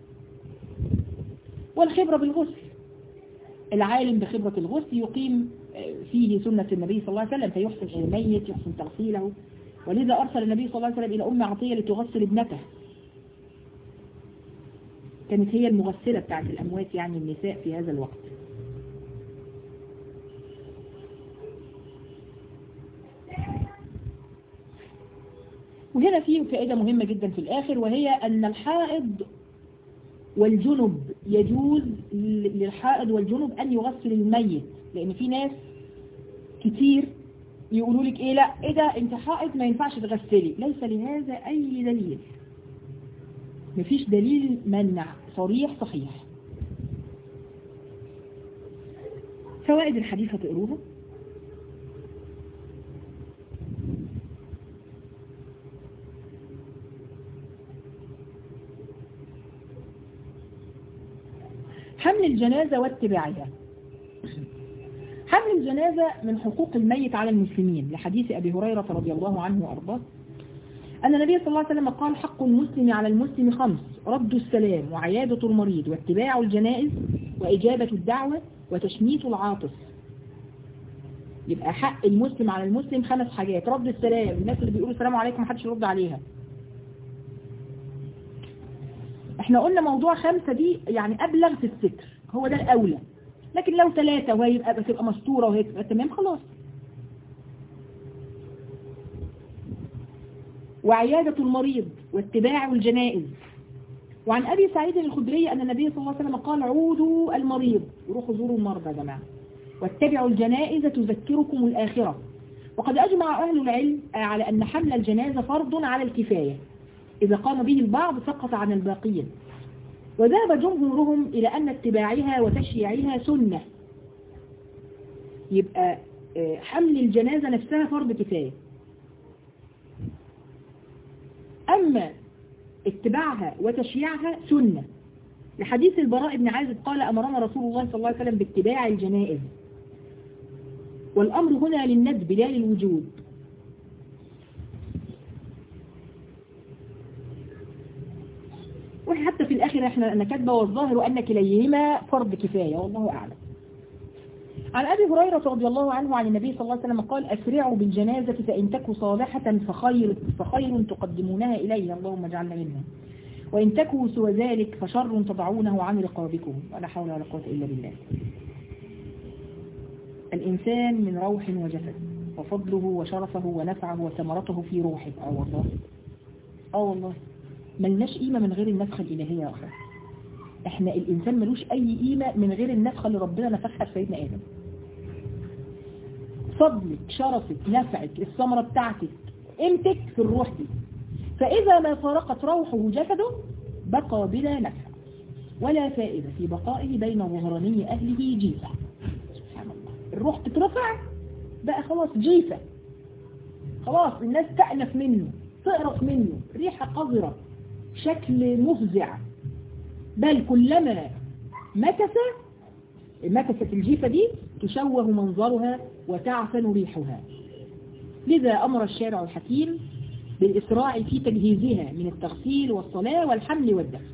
والخبرة بالغسل، العالم بخبرة الغسل يقيم فيه سنة النبي صلى الله عليه وسلم فيحسن إلى الميت، يحسن تغسيله. ولذا أرسل النبي صلى الله عليه وسلم إلى أم عطية لتغسل ابنته، كانت هي المغسلة بتاعت الأموات يعني النساء في هذا الوقت. وهنا فيه فائدة مهمة جدا في الآخر، وهي أن الحائض والجنب يجوز للحائض والجنب أن يغسل الميت، لأن في ناس كتير يقولوا لك إيه لا إيه ده أنت حائض ما ينفعش تغسلي. ليس لهذا أي دليل، مفيش دليل منع صريح صحيح. فوائد الحديث هتقروها. حمل الجنازة واتباعها. حمل الجنازة من حقوق الميت على المسلمين، لحديث أبي هريرة رضي الله عنه وأرضاه أن النبي صلى الله عليه وسلم قال حق المسلم على المسلم 5: رد السلام وعيادة المريض واتباع الجنائز وإجابة الدعوة وتشميت العاطس. يبقى حق المسلم على المسلم 5 حاجات: رد السلام، الناس اللي بيقولوا السلام عليكم محدش يرد عليها. احنا قلنا موضوع 5 دي يعني أبلغ في الستر، هو ده الأولى، لكن لو 3 وهي تبقى مستورة وهي تبقى تمام خلاص. وعيادة المريض واتباع الجنائز. وعن أبي سعيد الخدري أن النبي صلى الله عليه وسلم قال عودوا المريض، روحوا زوروا المرضى يا جماعة، واتبعوا الجنائز تذكركم الآخرة. وقد أجمع أهل العلم على أن حمل الجنازة فرض على الكفاية، إذا قام به البعض سقط عن الباقين. وذهب جمهورهم إلى أن اتباعها وتشييعها سنة، يبقى حمل الجنازة نفسها فرض كفاية، أما اتباعها وتشييعها سنة، لحديث البراء بن عازب قال أمرنا رسول الله صلى الله عليه وسلم باتباع الجنائز. والأمر هنا للندب لا للوجود. وحتى في الآخر احنا كاتبه والظاهر أن كليهما فرض كفاية والله أعلم. عن أبي هريرة رضي الله عنه عن النبي صلى الله عليه وسلم قال أسرعوا بالجنازة فإن تكو صالحة فخير تقدمونها إليه، اللهم اجعلنا منها، وإن تكو سوى ذلك فشر تضعونه عن رقابكم، ولا حول ولا قوة إلا بالله. الإنسان من روح وجسد، وفضله وشرفه ونفعه وثمرته في روحه. والله ملناش قيمة من غير النفخة الإلهية يا أخي. احنا الإنسان ملوش أي قيمة من غير النفخة اللي ربنا نفخها في سيدنا آدم. فضلك، شرفك، نفعك، الثمرة بتاعتك، قيمتك في الروح دي. فإذا ما فارقت روحه جسده بقى بلا نفع. ولا فائدة في بقائه بين ظهراني أهله جيفة. سبحان الله، الروح تترفع بقى خلاص جيفة، خلاص الناس تأنف منه، تقرف منه، ريحة قذرة، شكل مفزع، بل كلما مكثت الجيفة دي تشوه منظرها وتعفن ريحها. لذا أمر الشارع الحكيم بالإسراع في تجهيزها من التغسيل والصلاة والحمل والدفن.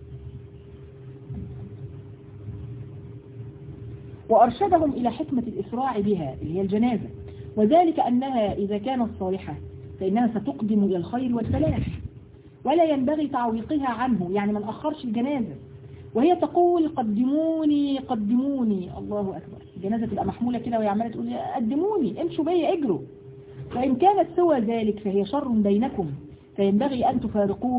وأرشدهم إلى حكمة الإسراع بها اللي هي الجنازة، وذلك أنها إذا كانت صالحة فإنها ستقدم إلى الخير والفلاح، ولا ينبغي تعويقها عنه، يعني ما نأخرش الجنازة وهي تقول قدموني قدموني. الله أكبر، الجنازة تبقى محمولة كده وهي عمالة تقول قدموني، امشوا بيا، اجروا. فإن كانت سوى ذلك فهي شر بينكم، فينبغي أن تفارقوه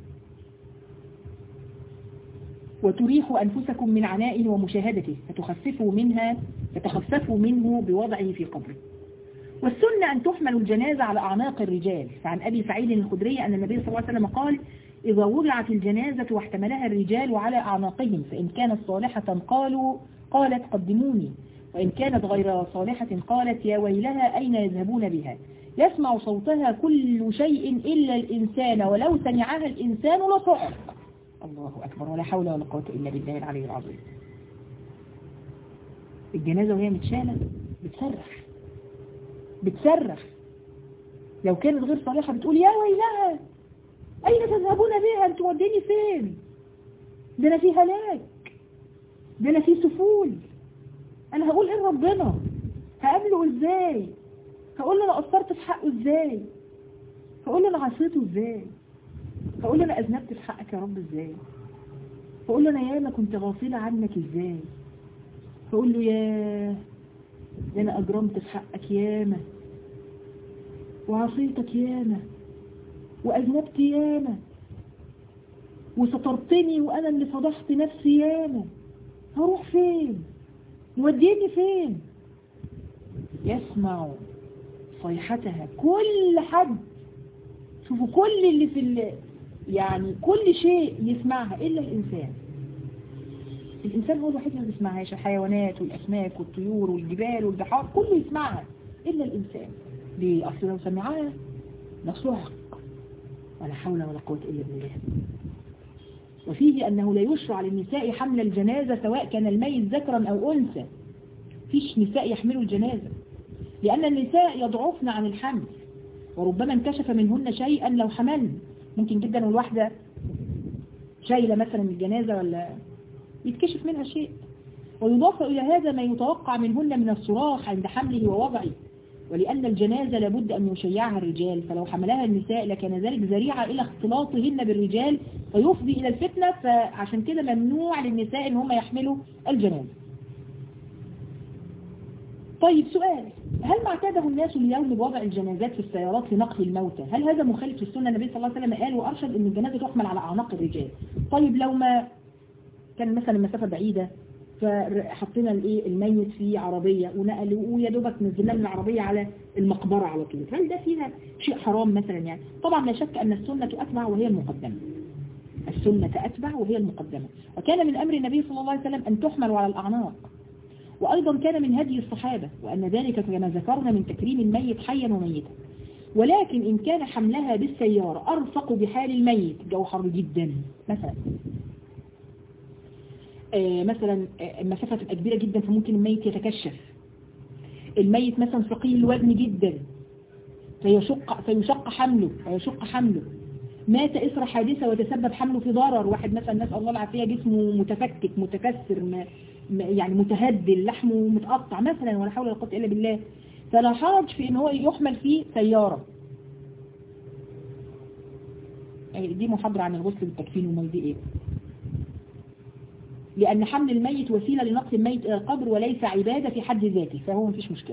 وتريحوا أنفسكم من عنائه ومشاهدته، فتخففوا منه بوضعه في قبره. والسنة أن تحمل الجنازة على أعناق الرجال. فعن أبي سعيد الخدري أن النبي صلى الله عليه وسلم قال: إذا وضعت الجنازة واحتملها الرجال على أعناقهم، فإن كانت صالحة قالت قدموني، وإن كانت غير صالحة قالت يا ويلها أين يذهبون بها، يسمع صوتها كل شيء إلا الإنسان، ولو سمعها الإنسان لصعق. الله أكبر، ولا حول ولا قوة إلا بالله العلي العظيم. الجنازة وهي متشالة بتصرخ، لو كانت غير صالحة بتقول يا ويلها أين تذهبون بها، أنتم وديني فين، ده أنا في هلاك، ده أنا في سفول، أنا هقول إيه ربنا، هقابله إزاي، هقول له أنا قصرت في حقه إزاي، هقول له أنا عصيته إزاي، هقول له أنا أذنبت في حقك يا رب إزاي، هقول له أنا ياما كنت غافلة عنك إزاي، هقول له يا ده أنا أجرمت في حقك ياما، وعصيتك ياما، وأذنبت ياما، وسترتني وأنا اللي فضحت نفسي ياما، هروح فين، يوديني فين؟ يسمع صيحتها كل حد، شوفوا كل اللي في يعني كل شيء يسمعها إلا الإنسان. الإنسان هو الوحيد اللي ما بيسمعهاش، الحيوانات والأسماك والطيور والجبال والبحار كله يسمعها إلا الإنسان. ليه؟ أصل لو سمعها لصعق، ولا حول ولا قوة إلا بالله. وفيه أنه لا يشرع للنساء حمل الجنازة سواء كان الميت ذكرا أو أنثى. فيش نساء يحملوا الجنازة، لأن النساء يضعفن عن الحمل، وربما انكشف منهن شيئا لو حملن. ممكن جدا والواحدة شايلة مثلا الجنازة ولا يتكشف منها شيء، ويضاف إلى هذا ما يتوقع منهن من الصراخ عند حمله ووضعه. ولأن الجنازة لابد أن يشيعها الرجال، فلو حملها النساء لكان ذلك ذريعة إلى اختلاطهن بالرجال فيفضي إلى الفتنة، فعشان كده ممنوع للنساء إن هم يحملوا الجنازة. طيب سؤال: هل ما اعتاده الناس اليوم بوضع الجنازات في السيارات لنقل الموتى؟ هل هذا مخالف للسنة؟ النبي صلى الله عليه وسلم قال وأرشد أن الجنازة تحمل على أعناق الرجال. طيب لو ما كان مثلا مسافة بعيدة فحطينا الميت في عربية ونقلوا ويا دوبك نزلنا من العربية على المقبرة على طول، هل ده فيها شيء حرام مثلا؟ يعني طبعا لا شك أن السنة أتبع وهي المقدمة، السنة أتبع وهي المقدمة. وكان من أمر النبي صلى الله عليه وسلم أن تحمل على الأعناق، وأيضا كان من هدي الصحابة، وأن ذلك كما ذكرنا من تكريم الميت حيا وميتا. ولكن إن كان حملها بالسيارة أرفق بحال الميت، جو حر جدا مثلا المسافة تبقى كبيرة جدا فممكن الميت يتكشف، الميت مثلا ثقيل الوزن جدا فيشق حمله، مات إثر حادثة وتسبب حمله في ضرر، واحد مثلا نسأل الله العافية جسمه متفكك متكسر يعني متهدل، لحمه متقطع مثلا، ولا حول ولا قوة إلا بالله، فلا حرج في ان هو يحمل فيه سيارة. دي محاضرة عن الغسل بالتكفين وموضوع ايه، لأن حمل الميت وسيلة لنقل الميت إلى القبر وليس عبادة في حد ذاته، فهو مفيش مشكلة.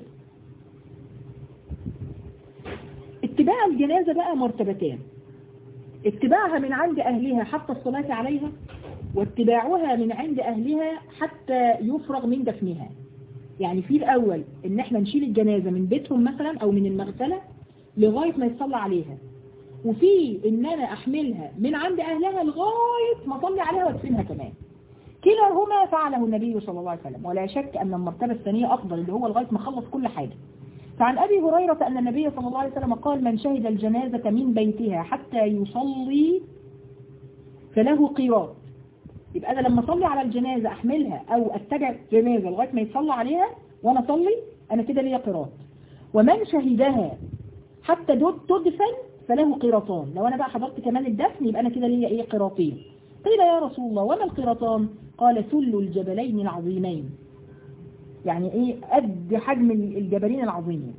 اتباع الجنازة بقى مرتبتان: اتباعها من عند أهلها حتى الصلاة عليها، واتباعها من عند أهلها حتى يفرغ من دفنها. يعني في الأول إن احنا نشيل الجنازة من بيتهم مثلا أو من المغسلة لغاية ما يتصلى عليها، وفي إن أنا أحملها من عند أهلها لغاية ما أصلي عليها وأدفنها كمان. كلاهما فعله النبي صلى الله عليه وسلم، ولا شك أن المرتبة الثانية أفضل، اللي هو لغاية ما خلص كل حاجة. فعن أبي هريرة أن النبي صلى الله عليه وسلم قال: من شهد الجنازة من بيتها حتى يصلي فله قيراط. يبقى أنا لما أصلي على الجنازة أحملها أو أتبع الجنازة لغاية ما يتصلى عليها وأنا أصلي، أنا كده ليا قيراط. ومن شهدها حتى تدفن فله قيراطان. لو أنا بقى حضرت كمان الدفن يبقى أنا كده ليا قيراطين. قيل يا رسول الله وما القيراطان؟ قال: سل الجبلين العظيمين. يعني قد حجم الجبلين العظيمين.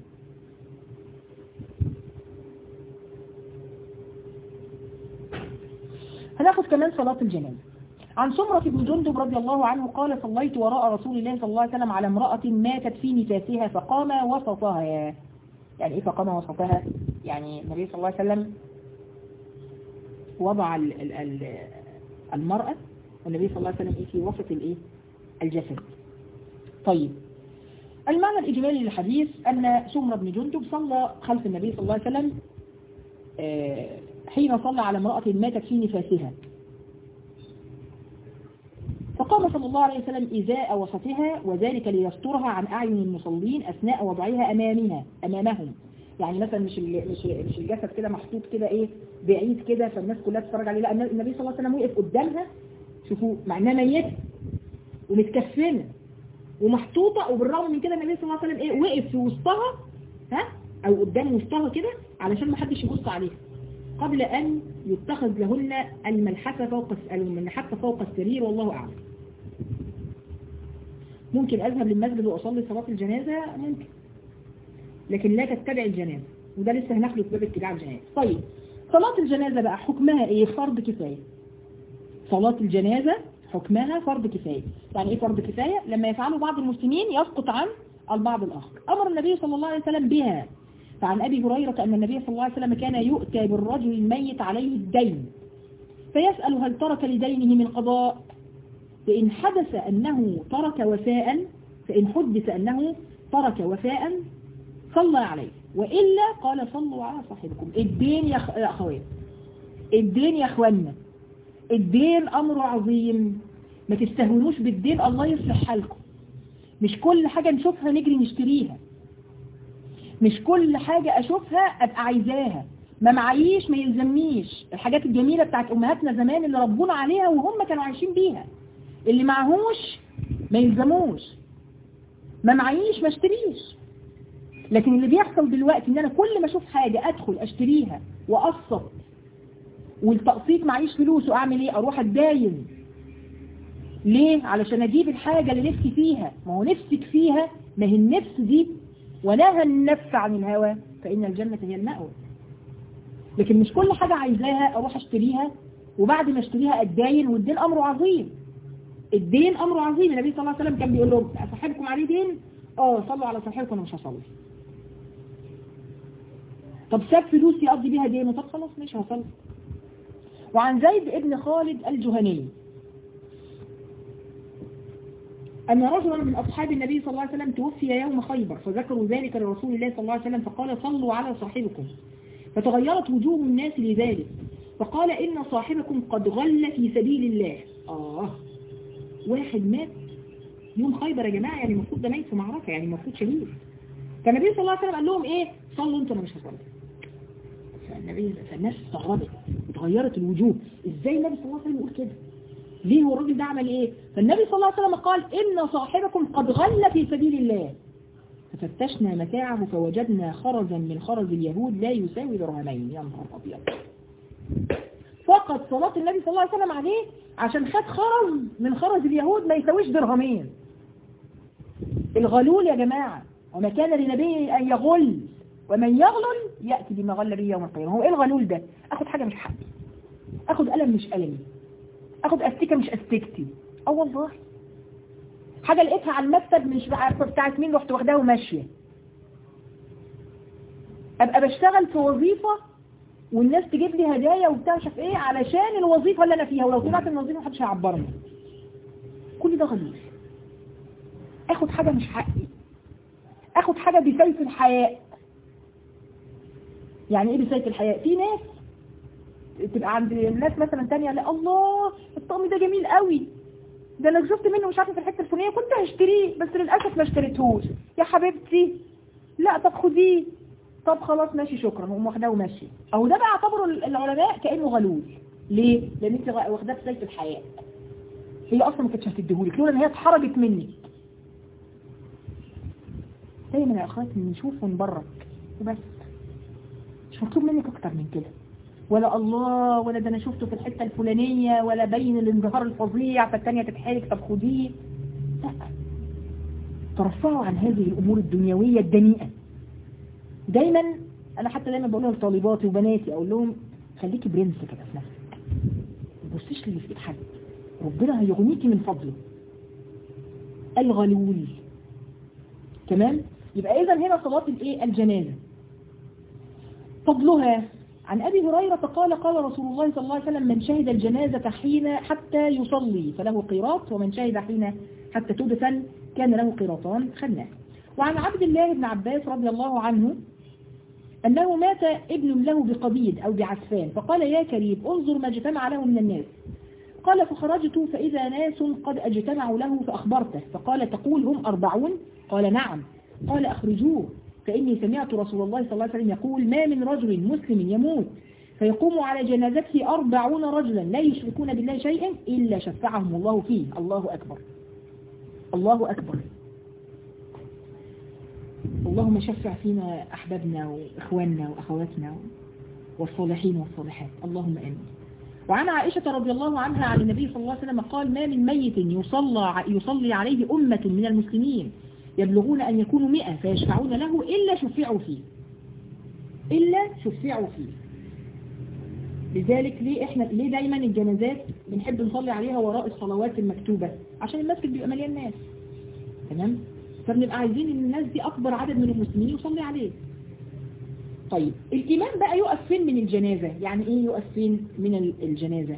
هناخد كمان صلاة الجنازة. عن سمرة بن جندب رضي الله عنه قال: صليت وراء رسول الله صلى الله عليه وسلم على امرأة ماتت في نفاسها فقام وسطها. يعني ايه فقام وسطها؟ يعني النبي صلى الله عليه وسلم وضع المرأة والنبي صلى الله عليه وسلم في وسط الجسد. طيب، المعنى الإجمالي للحديث أن سمرة بن جندب صلى خلف النبي صلى الله عليه وسلم حين صلى على امرأة ماتت في نفاسها، فقام صلى الله عليه وسلم إزاء وسطها، وذلك ليسترها عن أعين المصلين أثناء وضعها أمامهم. يعني مثلا مش الجسد كده محطوط كده بعيد كده فالناس كلها تتفرج عليه، لا، النبي صلى الله عليه وسلم وقف قدامها. شوفوا معناه ميتة ومتكفنة ومحطوطة، وبالرغم من كده النبي صلى الله عليه وسلم وقف في وسطها، أو قدام وسطها كده علشان ما حدش يبص عليها، قبل أن يتخذ لهن الملحفة فوق السرير، والله أعلم. ممكن أذهب للمسجد وأصلي صلاة الجنازة، ممكن، لكن لا تتبع الجنازة، وده لسه هنخلص باب اتباع الجنازة. طيب، صلاة الجنازة بقى حكمها فرض كفاية. صلاة الجنازة حكمها فرض كفاية. يعني فرض كفاية؟ لما يفعله بعض المسلمين يسقط عن البعض الآخر. أمر النبي صلى الله عليه وسلم بها. فعن أبي هريرة أن النبي صلى الله عليه وسلم كان يؤتى بالرجل الميت عليه الدين فيسأل هل ترك لدينه من قضاء، فإن حدث أنه ترك وفاء صلى عليه، وإلا قال صلوا على صاحبكم. الدين يا أخوات، الدين يا أخوانا، الدين أمر عظيم، ما تستهونوش بالدين، الله يصلح حالكم. مش كل حاجة نشوفها نجري نشتريها، مش كل حاجة أشوفها أبقى عايزاها، ما معيش ما يلزمنيش. الحاجات الجميلة بتاعت أمهاتنا زمان اللي ربونا عليها وهم كانوا عايشين بيها، اللي معهوش ما يلزموش، ما معيش ما اشتريش. لكن اللي بيحصل دلوقتي ان انا كل ما اشوف حاجة ادخل اشتريها واقسط، والتقسيط معيش فلوس، واعمل ايه؟ اروح اتداين. ليه؟ علشان اجيب الحاجة اللي نفسي فيها. ما هو نفسك فيها، ما هي النفس دي ونهى النفس عن الهوى فإن الجنة هي المأوى. لكن مش كل حاجة عايزاها اروح اشتريها، وبعد ما اشتريها اتداين، والدين امره عظيم. الدين امره عظيم. النبي صلى الله عليه وسلم كان بيقول لهم صاحبكم عليه دين، صلوا على صاحبكم، انا مش هصلي. طب ساب فلوس يقضي بيها دينه، طب خلاص مش هصلي. وعن زيد ابن خالد الجهني أن رجلا من أصحاب النبي صلى الله عليه وسلم توفي يوم خيبر، فذكروا ذلك لرسول الله صلى الله عليه وسلم فقال صلوا على صاحبكم، فتغيرت وجوه الناس لذلك، فقال إن صاحبكم قد غل في سبيل الله. واحد مات يوم خيبر يا جماعة، يعني المفروض ده ميت في معركة، يعني المفروض شهيد. فالنبي صلى الله عليه وسلم قال لهم صلوا انتوا، انا مش هصلي. فالناس استغربت وتغيرت الوجوه، ازاي النبي صلى الله عليه وسلم يقول كده؟ ليه؟ هو الراجل ده عمل ايه؟ فالنبي صلى الله عليه وسلم قال ان صاحبكم قد غل في سبيل الله، ففتشنا متاعه فوجدنا خرزا من خرز اليهود لا يساوي درهمين. يا نهار ابيض! فقط صلاة النبي صلى الله عليه وسلم عليه عشان خد خرز من خرز اليهود ما يساويش درهمين. الغلول يا جماعة، وما كان لنبي أن يغل، ومن يغلل يأتي بما غل به يوم القيامة. هو الغلول ده؟ أخذ حاجة مش حقي، أخذ قلم مش قلمي، أخذ أستيكة مش أستيكتي. والله حاجة لقيتها على المكتب مش عارفة بتاعت مين، رحت واخداها وماشية. أبقى بشتغل في وظيفة والناس تجيب لي هدايا وبتاع شاف علشان الوظيفة اللي أنا فيها، ولو طلعت من الوظيفة محدش هيعبرني. كل ده غلول. أخذ حاجة مش حقي، أخذ حاجة بسيف الحياء. يعني إيه بسيف الحياء؟ في ناس تبقى عند الناس مثلا تانية، لا الله الطقم ده جميل قوي، ده انا شفت منه مش عارفه في الحته الفلانيه كنت هشتريه بس للاسف ما اشتريتهوش يا حبيبتي. لا طب خديه، طب خلاص ماشي شكرا، وقوم واخداه وماشي. او ده بقى اعتبره العلماء كانه غلول. ليه؟ لان انت واخداه في سيف الحياه، هي اصلا ما كانتش هتديهولك لولا ان هي اتحرجت منك. دايما يا اخواتي نشوف ونبرك وبس، مش مطلوب منك اكتر من كده. ولا الله ولا ده انا شفته في الحته الفلانيه ولا بين الانبهار الفظيع فالثانيه تتحرك طب خديه. لا، ترفعوا عن هذه الامور الدنيويه الدنيئه. دايما انا حتى دايما بقول لطالباتي وبناتي اقول لهم خليكي برنس كده في نفسك، ما تبصيش للي في ايد حد، ربنا هيغنيكي من فضله. الغلول تمام. يبقى اذا هنا صلاه الايه؟ الجنازه. فضلها عن ابي هريره قال قال رسول الله صلى الله عليه وسلم من شهد الجنازه حين حتى يصلي فله قيراط، ومن شهد حين حتى تدفن كان له قيراطان خناه. وعن عبد الله بن عباس رضي الله عنه أنه مات ابن له بقبيد أو بعسفان، فقال يا كريم انظر ما اجتمع له من الناس. قال فخرجت فإذا ناس قد اجتمعوا له فأخبرته، فقال تقول هم 40؟ قال نعم. قال أخرجوه فإني سمعت رسول الله صلى الله عليه وسلم يقول ما من رجل مسلم يموت فيقوم على جنازته 40 رجلا لا يشركون بالله شيئا إلا شفعهم الله فيه. الله أكبر، الله أكبر. اللهم شفع فينا أحبابنا وإخواننا وأخواتنا والصالحين والصالحات، اللهم آمين. وعن عائشة رضي الله عنها عن النبي صلى الله عليه وسلم قال ما من ميت يصلي عليه أمة من المسلمين يبلغون أن يكونوا 100 فيشفعون له إلا شفعوا فيه، إلا شفعوا فيه. لذلك ليه دايما الجنازات بنحب نصلي عليها وراء الصلوات المكتوبة؟ عشان المسجد بيبقى مليان ناس، تمام؟ فبنبقى عايزين ان الناس دي اكبر عدد من المسلمين يصلي عليه. طيب الامام بقى يقف فين من الجنازة؟ يعني ايه يقف فين من الجنازة؟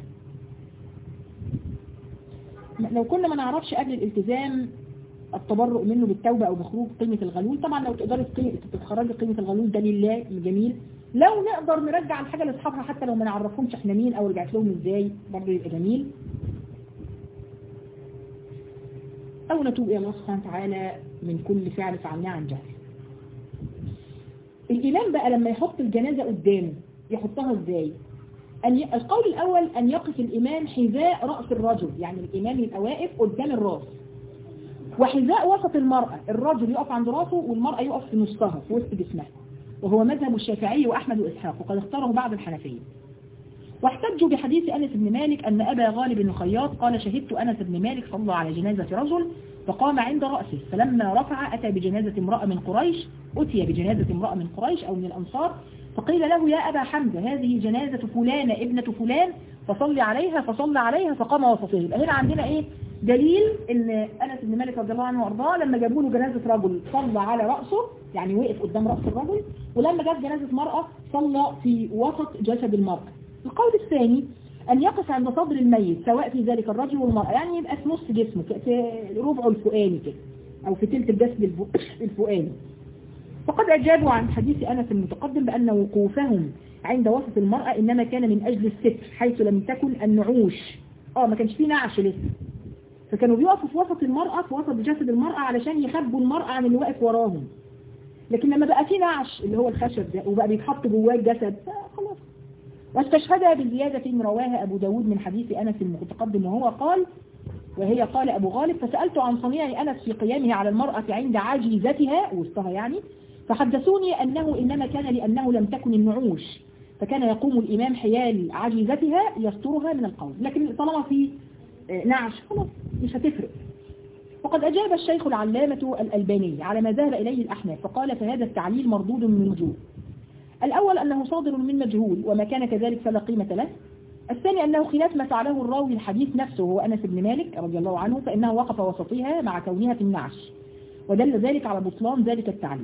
لو كنا ما نعرفش قبل الالتزام التبرؤ منه بالتوبة او بخروج قيمة الغلول، طبعا لو تقدري تخرجي قيمة الغلول ده لله جميل. لو نقدر نرجع الحاجة لاصحابها حتى لو ما نعرفهمش احنا مين او رجعت لهم ازاي برضه يبقى جميل. او نتوب الى الله سبحانه وتعالى من كل فعل فعلناه عن جهل. الإمام بقى لما يحط الجنازة قدامه يحطها ازاي؟ القول الأول أن يقف الإمام حذاء رأس الرجل، يعني الإمام يبقى واقف قدام الراس، وحذاء وسط المرأة، الرجل يقف عند راسه والمرأة يقف في نصها في وسط جسمها، وهو مذهب الشافعي وأحمد وإسحاق وقد اختاره بعض الحنفية. واحتجوا بحديث أنس بن مالك أن أبا غالب الخياط قال شهدت أنس بن مالك صلى على جنازة رجل فقام عند رأسه، فلما رفع أتى بجنازة امرأة من قريش، أتي بجنازة امرأة من قريش أو من الأنصار، فقيل له يا أبا حمزة هذه جنازة فلانة ابنة فلان فصلي عليها، فصلى عليها فقام وسطه. يبقى هنا عندنا إيه؟ دليل إن أنس بن مالك رضي الله عنه وارضاه لما جابوا له جنازة رجل صلى على رأسه، يعني وقف قدام رأس الرجل، ولما جاب جنازة مرأة صلى في وسط جسد المرأة. القول الثاني أن يقف عند صدر الميت سواء في ذلك الرجل والمرأة، يعني يبقى في نص جسمه في ربعه الفؤاني كده أو في تلت الجسد الفؤاني. فقد أجابوا عن حديث أنس المتقدم بأن وقوفهم عند وسط المرأة إنما كان من أجل الستر حيث لم تكن النعوش، ما كانش فيه نعش لسه، فكانوا بيقفوا في وسط المرأة في وسط جسد المرأة علشان يخبوا المرأة عن اللي واقف وراهم. لكن لما بقى فيه نعش اللي هو الخشب ده وبقى بيتحط جواه الجسد خلاص. واستشهدها بالزيادة رواها أبو داود من حديث أنس المتقدم وهو قال وهي قال أبو غالب فسألت عن صنيع أنس في قيامه على المرأة عند عاجزتها وسطها يعني، فحدثوني أنه إنما كان لأنه لم تكن النعوش فكان يقوم الإمام حيال عاجزتها يسترها من القوم، لكن طالما في نعش خلاص مش هتفرق. وقد أجاب الشيخ العلامة الألباني على ما ذهب إليه الأحناف فقال فهذا التعليل مردود من وجوه. الأول أنه صادر من مجهول وما كان كذلك فلا قيمة له. الثاني أنه خلاف ما فعله الراوي الحديث نفسه هو أنس بن مالك رضي الله عنه، فإنه وقف وسطها مع كونها في النعش ودل ذلك على بطلان ذلك التعليل.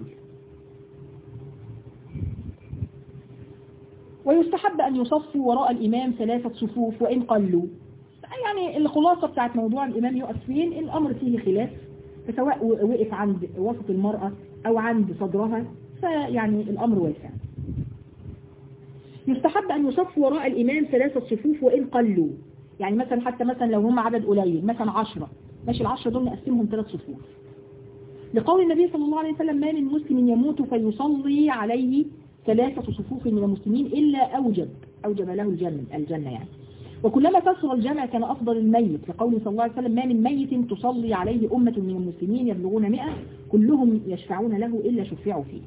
ويستحب أن يصفوا وراء الإمام 3 صفوف وإن قلوا. يعني الخلاصة بتاعت موضوع الإمام يقف فين الأمر فيه خلاف، فسواء وقف عند وسط المرأة أو عند صدرها فيعني الأمر واسع. يستحب أن يصف وراء الإمام 3 صفوف وإن قلوا، يعني مثلا حتى مثلا لو هم عدد قليل مثلا 10 ماشي، ال10 دول نقسمهم 3 صفوف، لقول النبي صلى الله عليه وسلم ما من مسلم يموت فيصلي عليه 3 صفوف من المسلمين إلا أوجب له الجنة يعني. وكلما كثر الجمع كان أفضل الميت، لقول صلى الله عليه وسلم ما من ميت تصلي عليه أمة من المسلمين يبلغون 100 كلهم يشفعون له إلا شفعوا فيه.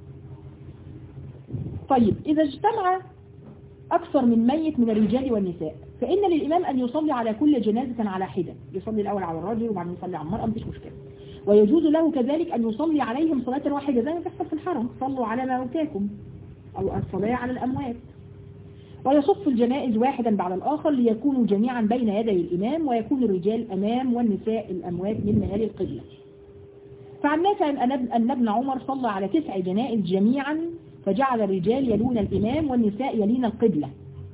طيب إذا اجتمع أكثر من ميت من الرجال والنساء فإن للإمام أن يصلي على كل جنازة على حدة، يصلي الأول على الرجل وبعدين يصلي على المرأة، مفيش مشكلة. ويجوز له كذلك أن يصلي عليهم صلاة واحدة زي ما بيحصل في الحرم، صلوا على موتاكم، أو الصلاة على الأموات. ويصف الجنائز واحدا بعد الآخر ليكونوا جميعا بين يدي الإمام، ويكون الرجال أمام والنساء الأموات من ميال القبلة. فعن نافع أن ابن عمر صلى على 9 جنائز جميعا، فجعل الرجال يلون الإمام والنساء يلين القبلة،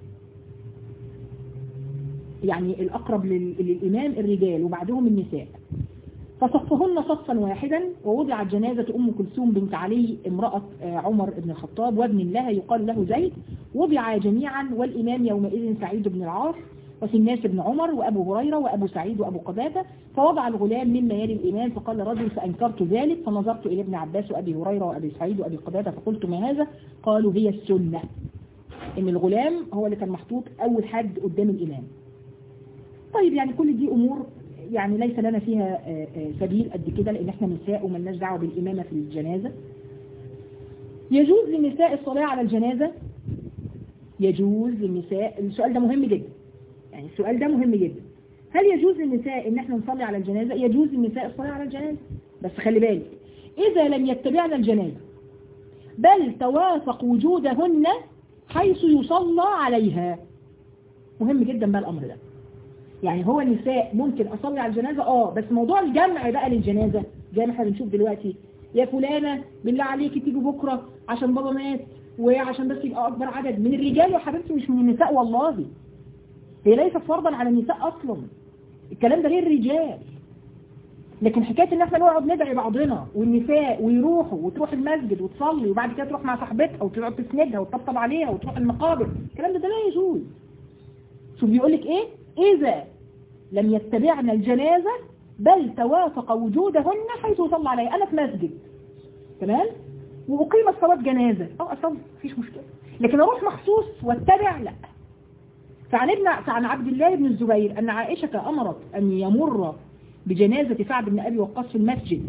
يعني الأقرب للإمام الرجال وبعدهم النساء، فصفهن صفا واحدا. ووضعت جنازة أم كلثوم بنت علي امرأة عمر بن الخطاب وابن لها يقال له زيد، وضعا جميعا، والإمام يومئذ سعيد بن العاص، وفي الناس ابن عمر وأبو هريرة وأبو سعيد وأبو قتادة. فوضع الغلام مما يلي الإمام، فقال رجل فأنكرت ذلك، فنظرت إلى ابن عباس وأبي هريرة وأبي سعيد وأبي قتادة فقلت ما هذا؟ قالوا هي السنة، إن الغلام هو اللي كان محطوط أول حد قدام الإمام. طيب يعني كل دي أمور يعني ليس لنا فيها سبيل قد كده، لأن احنا نساء وملناش دعوة بالإمامة في الجنازة. يجوز للنساء الصلاة على الجنازة؟ يجوز للنساء، السؤال ده مهم جدا، يعني السؤال ده مهم جدا. هل يجوز للنساء ان احنا نصلي على الجنازة؟ يجوز للنساء الصلاة على الجنازة، بس خلي بالك إذا لم يتبعن الجنازة بل توافق وجودهن حيث يصلى عليها. مهم جدا بقى الأمر ده، يعني هو النساء ممكن أصلي على الجنازة بس موضوع الجمع بقى للجنازة زي ما احنا بنشوف دلوقتي، يا فلانة بالله عليكي تيجي بكرة عشان بابا مات، وعشان بس يبقى أكبر عدد من الرجال وحبيبتي مش من النساء، والله هي ليست فرضا على النساء أصلا، الكلام ده للرجال. لكن حكاية ان احنا نقعد ندعي بعضنا والنساء ويروحوا وتروح المسجد وتصلي وبعد كده تروح مع صاحبتها وتقعد تسندها وتطبطب عليها وتروح المقابر، الكلام ده لا يجوز. شوف بيقولك ايه؟ إذا لم يتبعنا الجنازة بل توافق وجودهن حيث صلى عليه. أنا في مسجد تمام وأقيم الصلاة جنازة أصلا مفيش مشكلة، لكن أروح مخصوص واتبع لا. فعن عبد الله بن الزبير أن عائشة أمرت أن يمر بجنازة سعد بن أبي وقاص في المسجد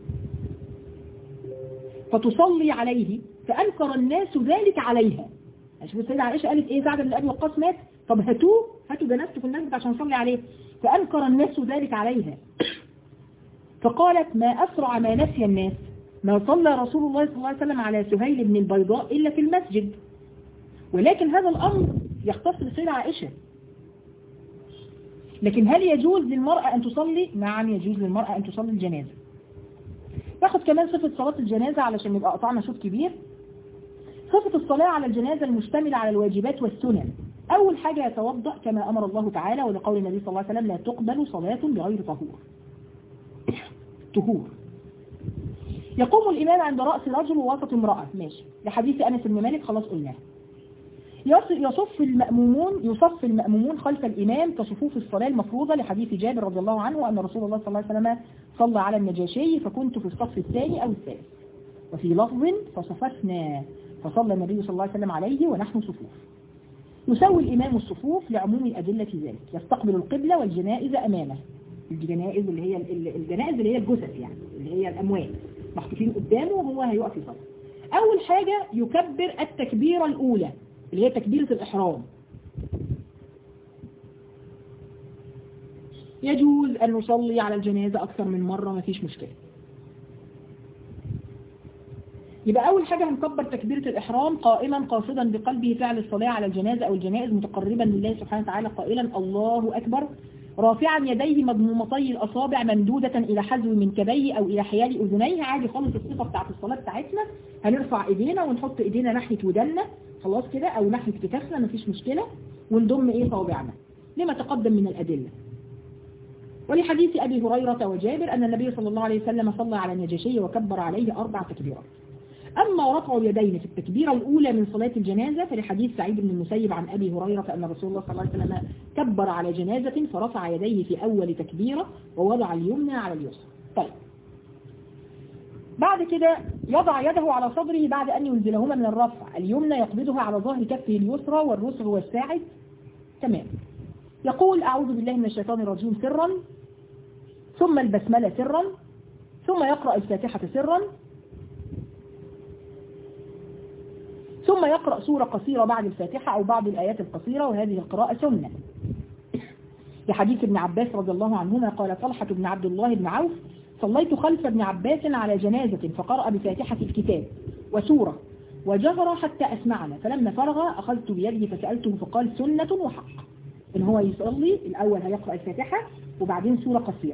فتصلي عليه، فأنكر الناس ذلك عليها. شوف السيدة عائشة قالت إيه؟ سعد بن أبي وقاص مات، طب هاتوا جنازته في المسجد عشان نصلي عليه، فأنكر الناس ذلك عليها. فقالت ما أسرع ما نسي الناس، ما صلى رسول الله صلى الله عليه وسلم على سهيل بن البيضاء إلا في المسجد. ولكن هذا الأمر يختص بالسيدة عائشة. لكن هل يجوز للمرأة أن تصلي؟ نعم يجوز للمرأة أن تصلي الجنازة. ناخد كمان صفة صلاة الجنازة علشان يبقى قطعنا شوط كبير. صفة الصلاة على الجنازة المشتملة على الواجبات والسنن. أول حاجة يتوضأ كما أمر الله تعالى، ولقول النبي صلى الله عليه وسلم لا تقبل صلاة بغير طهور. يقوم الإمام عند رأس رجل ووسط امرأة، ماشي، لحديث أنس بن مالك خلاص قلناه. يصف المأمومون خلف الإمام كصفوف الصلاة المفروضة، لحديث جابر رضي الله عنه أن رسول الله صلى الله عليه وسلم صلى على النجاشي فكنت في الصف الثاني أو الثالث. وفي لفظ فصففنا فصلى النبي صلى الله عليه وسلم عليه ونحن صفوف. يسوي الإمام الصفوف لعموم الأدلة ذلك، يستقبل القبلة والجنائز أمامه. الجنائز اللي هي الجثث، يعني اللي هي الأموات محطوطين قدامه وهو هيقف يصلي. أول حاجة يكبر التكبيرة الأولى اللي هي تكبيرة الإحرام. يجوز أن نصلي على الجنازة أكثر من مرة، ما فيش مشكلة. يبقى أول حاجة هنكبر تكبيرة الإحرام قائما قاصدا بقلبه فعل الصلاة على الجنازة أو الجنائز متقربا لله سبحانه وتعالى قائلا الله أكبر، رافعا يديه مضمومتي الأصابع ممدودة إلى حذو منكبيه أو إلى حيال أذنيه. عادي خالص الصفة بتاعت الصلاة بتاعتنا، هنرفع إيدينا ونحط إيدينا ناحية ودنا خلاص كده أو ناحية كتافنا مفيش مشكلة، ونضم صوابعنا لما تقدم من الأدلة. ولحديث أبي هريرة وجابر أن النبي صلى الله عليه وسلم صلى على النجاشي وكبر عليه 4 تكبيرات. أما رفع اليدين في التكبيرة الأولى من صلاة الجنازة فلحديث سعيد بن المسيب عن أبي هريرة أن رسول الله صلى الله عليه وسلم كبر على جنازة فرفع يديه في أول تكبيرة ووضع اليمنى على اليسرى. طيب بعد كده يضع يده على صدره بعد أن ينزلهما من الرفع، اليمنى يقبضها على ظهر كفه اليسرى والرسغ والساعد. تمام. يقول أعوذ بالله من الشيطان الرجيم سرا، ثم البسملة سرا، ثم يقرأ الفاتحة سرا، ثم يقرأ سورة قصيرة بعد الفاتحة أو بعض الآيات القصيرة، وهذه القراءة سنة لحديث ابن عباس رضي الله عنهما قال طلحة بن عبد الله بن عوف صليت خلف ابن عباس على جنازة فقرأ بفاتحة الكتاب وسورة وجهر حتى أسمعنا، فلما فرغ أخذت بيده فسألته فقال سنة وحق، إن هو يصلي الأول هيقرأ الفاتحة وبعدين سورة قصيرة.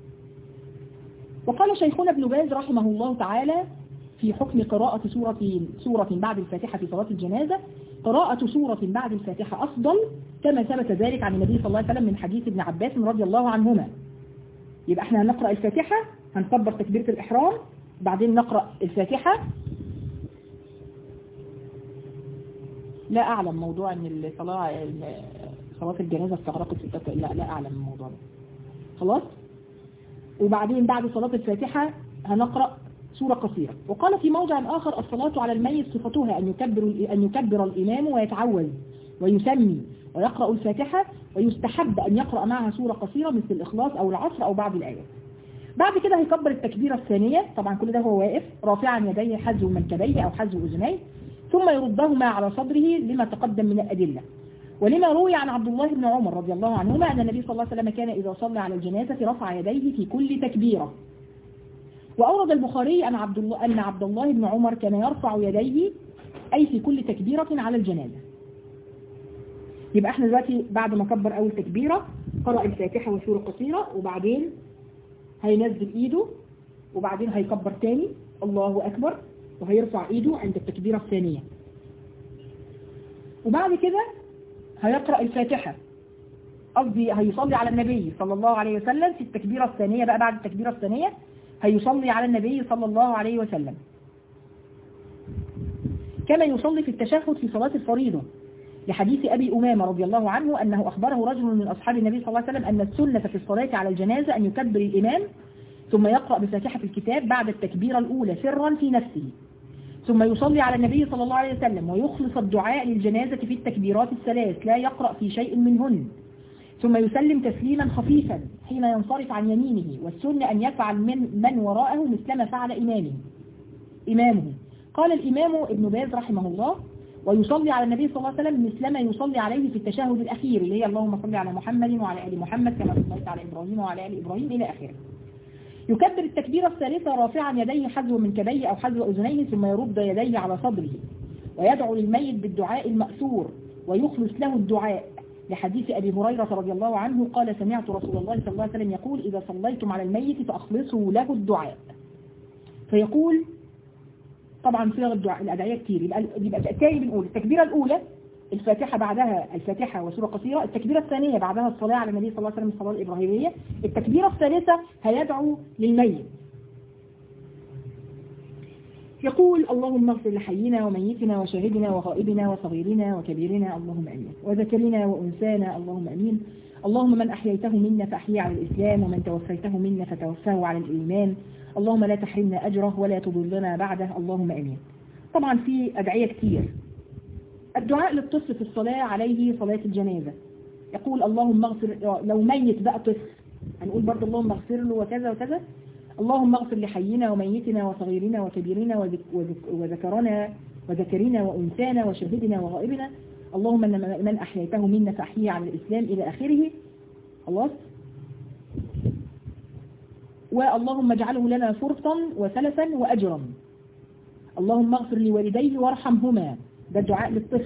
وقال شيخنا ابن باز رحمه الله تعالى في حكم قراءة سورة بعد الفاتحة في صلاة الجنازة، قراءة سورة بعد الفاتحة أفضل كما ثبت ذلك عن النبي صلى الله عليه وسلم من حديث ابن عباس رضي الله عنهما. يبقى احنا هنقرأ الفاتحة، هنكبر تكبيرة الإحرام، بعدين نقرأ الفاتحة. لا أعلم موضوع أن صلاة الجنازة استغرقت 6 لا أعلم الموضوع ده. خلاص. وبعدين بعد صلاة الفاتحة هنقرأ سورة قصيرة. وقال في موضع آخر الصلاة على الميت صفتها أن يكبر الإمام ويتعوذ ويسمي ويقرأ الفاتحة، ويستحب أن يقرأ معها سورة قصيرة مثل الإخلاص أو العصر أو بعض الآيات. بعد كده هيكبر التكبيرة الثانية، طبعا كل ده هو واقف رافعا يديه حذو منكبيه أو حذو أذنيه، ثم يردهما على صدره لما تقدم من الأدلة، ولما روي عن عبد الله بن عمر رضي الله عنهما أن النبي صلى الله عليه وسلم كان إذا صلى على الجنازة رفع يديه في كل تكبيرة. وأورد البخاري أن عبد الله بن عمر كان يرفع يديه أي في كل تكبيرة على الجنازة. يبقى احنا دلوقتي بعد ما كبر أول تكبيرة قرأ الفاتحة وسورة قصيرة، وبعدين هينزل إيده، وبعدين هيكبر تاني الله أكبر، وهيرفع إيده عند التكبيرة الثانية، وبعد كده هيقرأ الفاتحة، قصدي هيصلي على النبي صلى الله عليه وسلم في التكبيرة الثانية. بقى بعد التكبيرة الثانية هيصلي على النبي صلى الله عليه وسلم كما يصلي في التشهد في صلاة الفريضة، لحديث أبي أمامة رضي الله عنه أنه أخبره رجل من أصحاب النبي صلى الله عليه وسلم أن السنة في الصلاة على الجنازة أن يكبر الإمام ثم يقرأ بفاتحة الكتاب بعد التكبيرة الأولى سرا في نفسه، ثم يصلي على النبي صلى الله عليه وسلم ويخلص الدعاء للجنازة في التكبيرات الثلاث لا يقرأ في شيء منهن، ثم يسلم تسليما خفيفا حين ينصرف عن يمينه، والسنة أن يفعل من وراءه مثلما فعل إمامه. قال الإمام ابن باز رحمه الله ويصلي على النبي صلى الله عليه وسلم مثلما يصلي عليه في التشهد الأخير اللي هي اللهم صل على محمد وعلى آل محمد كما صليت على إبراهيم وعلى آل إبراهيم إلى آخره. يكبر التكبيرة الثالثة رافعا يديه حذو منكبيه أو حذو أذنيه، ثم يرد يديه على صدره ويدعو للميت بالدعاء المأثور ويخلص له الدعاء، لحديث أبي هريرة رضي الله عنه قال سمعت رسول الله صلى الله عليه وسلم يقول إذا صليتم على الميت فأخلصوا له الدعاء. فيقول طبعا صيغ الدعاء الأدعية كتير، يبقى التالي بنقول التكبيرة الأولى الفاتحة، بعدها الفاتحة وسورة قصيرة، التكبيرة الثانية بعدها الصلاة على النبي صلى الله عليه وسلم الصلاة الإبراهيمية، التكبيرة الثالثة هيدعو للميت. يقول اللهم اغفر لحينا وميتنا وشاهدنا وغائبنا وصغيرنا وكبيرنا اللهم امين، وذكرنا وانثانا اللهم امين، اللهم من احييته منا فاحييه على الاسلام، ومن توفيته منا فتوفاه على الايمان، اللهم لا تحرمنا اجره ولا تضلنا بعده اللهم امين. طبعا في ادعيه كتير. الدعاء للطفل في الصلاه عليه صلاه الجنازه، يقول اللهم اغفر، لو ميت بقى طفل هنقول برضه اللهم اغفر له وكذا وكذا، اللهم اغفر لحينا وميتنا وصغيرنا وكبيرنا وذكرنا وأنثانا وشهدنا وغائبنا، اللهم من أحييته منا فأحييه على الإسلام إلى آخره. خلاص. واللهم اجعله لنا فرصا وسلفا وأجرا، اللهم اغفر لوالديه وارحمهما، ده الدعاء للطفل.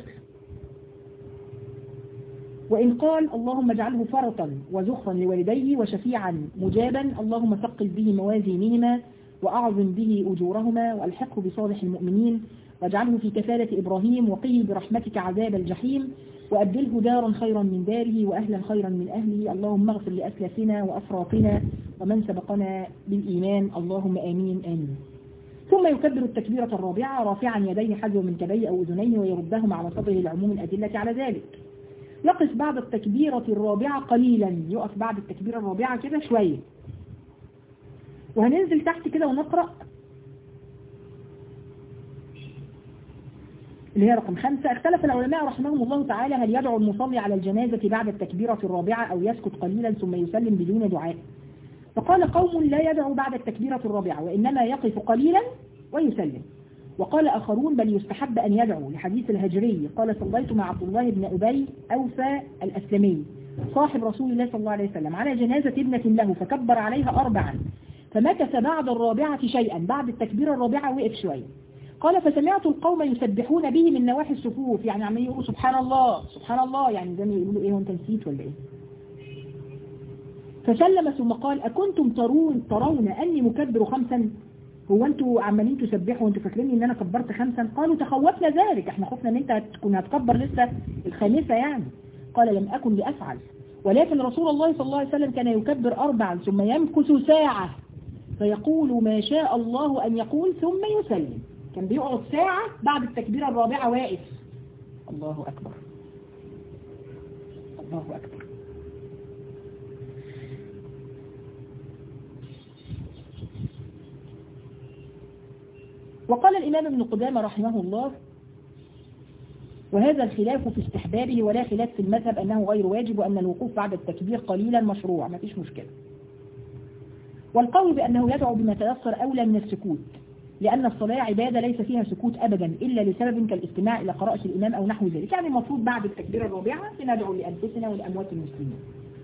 وإن قال اللهم اجعله فرطا وزخرا لوالديه وشفيعا مجابا، اللهم ثقل به موازينهما وأعظم به أجورهما وألحقه بصالح المؤمنين، واجعله في كفالة إبراهيم وقيه برحمتك عذاب الجحيم، وأبدله دارا خيرا من داره وأهلا خيرا من أهله، اللهم اغفر لأسلافنا وأفراطنا ومن سبقنا بالإيمان اللهم آمين آمين. ثم ثم يكبر التكبيرة الرابعة رافعا يديه حذو منكبيه أو أذنيه ويردهما على صدره لعموم الأدلة على ذلك. يقف بعد التكبيرة الرابعة قليلا، يقف بعد التكبيرة الرابعة كده شوية. وهننزل تحت كده ونقرأ اللي هي رقم 5. اختلف العلماء رحمهم الله تعالى هل يدعو المصلي على الجنازة بعد التكبيرة الرابعة أو يسكت قليلا ثم يسلم بدون دعاء. فقال قوم لا يدعو بعد التكبيرة الرابعة وإنما يقف قليلا ويسلم. وقال آخرون بل يستحب أن يدعو لحديث الهجري قال صليت مع عبد الله بن أبي أوفى الأسلمي صاحب رسول الله صلى الله عليه وسلم على جنازة ابنة له فكبر عليها 4 فمكث بعد الرابعة شيئا، بعد التكبيرة الرابعة وقف شوية. قال فسمعت القوم يسبحون به من نواحي الصفوف، يعني عمالين يقولوا سبحان الله سبحان الله، يعني زي ما يقولوا ايه، وانت نسيت ولا ايه؟ فسلم ثم قال أكنتم ترون أني مكبر 5؟ هو انتوا عمالين تسبحوا وانتوا فاكرين ان انا كبرت 5؟ قالوا تخوفنا ذلك، احنا خفنا ان انت تكون هتكبر لسه الخامسة يعني. قال لم أكن لأفعل، ولكن رسول الله صلى الله عليه وسلم كان يكبر 4 ثم يمكث ساعة فيقول ما شاء الله أن يقول ثم يسلم. كان بيقعد ساعة بعد التكبيرة الرابعة واقف. الله أكبر الله أكبر. وقال الإمام ابن قدامة رحمه الله وهذا الخلاف في استحبابه ولا خلاف في المذهب أنه غير واجب وأن الوقوف بعد التكبير قليلا مشروع، ما فيش مشكلة. والقول بأنه يدعو بما تيسر أولى من السكوت، لأن الصلاة عبادة ليس فيها سكوت أبدا إلا لسبب كالاستماع إلى قراءة الإمام أو نحو ذلك، يعني المفروض بعد التكبيرة الرابعة ندعو لأنفسنا ولأموات المسلمين.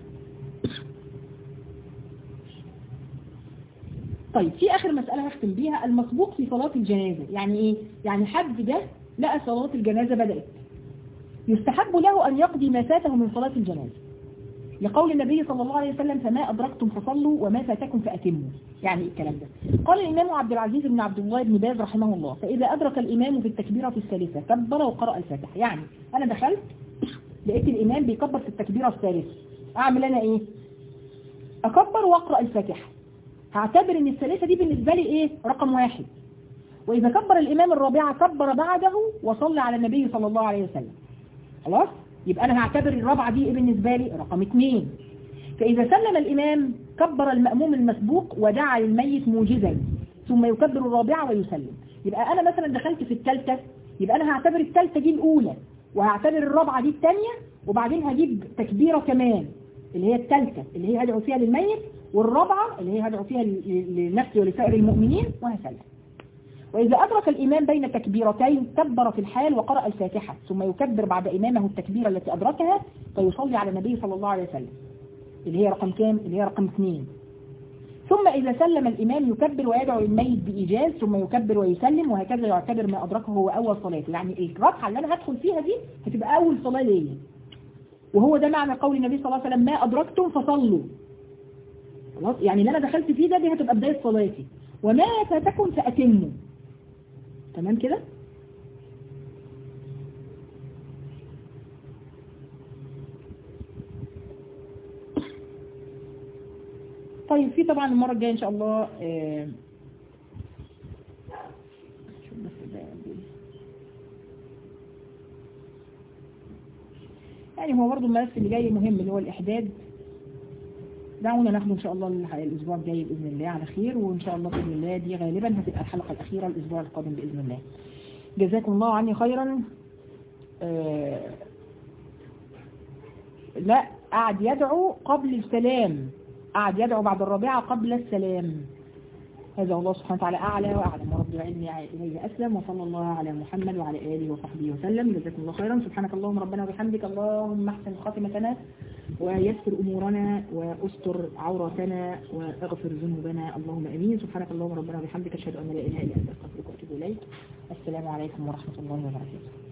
طيب في آخر مسألة هختم بيها، المسبوق في صلاة الجنازة. يعني إيه؟ يعني حد جه لقى صلاة الجنازة بدأت، يستحب له أن يقضي ما فاته من صلاة الجنازة، لقول النبي صلى الله عليه وسلم فما أدركتم فصلوا وما فاتكم فأتموا. يعني الكلام ده قال الإمام عبد العزيز بن عبد الله بن باز رحمه الله فإذا أدرك الإمام في التكبيرة الثالثة كبر وقرأ الفاتحة. يعني أنا دخلت لقيت الإمام بيكبر في التكبيرة الثالثة، أعمل أنا إيه؟ أكبر وأقرأ الفاتحة. هعتبر ان الثالثة دي بالنسبة لي ايه؟ رقم 1. واذا كبر الامام الرابعة كبر بعده وصلى على النبي صلى الله عليه وسلم. خلاص؟ يبقى انا هعتبر الرابعة دي ايه بالنسبة لي؟ رقم 2. فاذا سلم الامام كبر المأموم المسبوق ودعا للميت موجزا ثم يكبر الرابعة ويسلم. يبقى انا مثلا دخلت في الثالثة، يبقى انا هعتبر الثالثة دي الاولى وهعتبر الرابعة دي الثانية، وبعدين هجيب تكبيرة كمان اللي هي الثالثة اللي هي هدعو فيها للميت، والرابعة اللي هي هدعو فيها لنفسي ولسائر المؤمنين، وهسلم. وإذا أدرك الإمام بين تكبيرتين كبر في الحال وقرأ الفاتحة ثم يكبر بعد إمامه التكبيرة التي أدركها فيصلي على النبي صلى الله عليه وسلم اللي هي رقم كام؟ اللي هي رقم 2. ثم إذا سلم الإمام يكبر ويدعو للميت بإيجاز ثم يكبر ويسلم، وهكذا يعتبر ما أدركه هو أول صلاة. يعني الركعة اللي أنا هدخل فيها دي هتبقى أول صلاة ليا، وهو ده معنى قول النبي صلى الله عليه وسلم ما أدركتم فصلوا. خلاص؟ يعني اللي أنا دخلت فيه ده دي هتبقى بداية صلاتي، وما فاتكم فأتموا. تمام كده؟ طيب في طبعا المرة الجاية إن شاء الله يعني هو برضه الملف اللي جاي مهم اللي هو الإحداد، دعونا ناخده إن شاء الله الأسبوع الجاي بإذن الله على خير، وإن شاء الله بإذن الله دي غالبا هتبقى الحلقة الأخيرة الأسبوع القادم بإذن الله. جزاكم الله عني خيرا. لا قعد يدعو قبل السلام، قعد يدعو بعد الرابعة قبل السلام. هذا الله سبحانه وتعالى أعلى وأعلم، ورب العلم إليه أسلم، وصلى الله على محمد وعلى آله وصحبه وسلم. جزاكم الله خيرا. سبحانك اللهم ربنا وبحمدك، اللهم احسن خاتمتنا ويسر أمورنا وأستر عوراتنا واغفر ذنوبنا، اللهم أمين. سبحانك اللهم ربنا وبحمدك، أشهد أن لا إله إلا أنت، أستغفرك وأتوب إليك. السلام عليكم ورحمة الله وبركاته.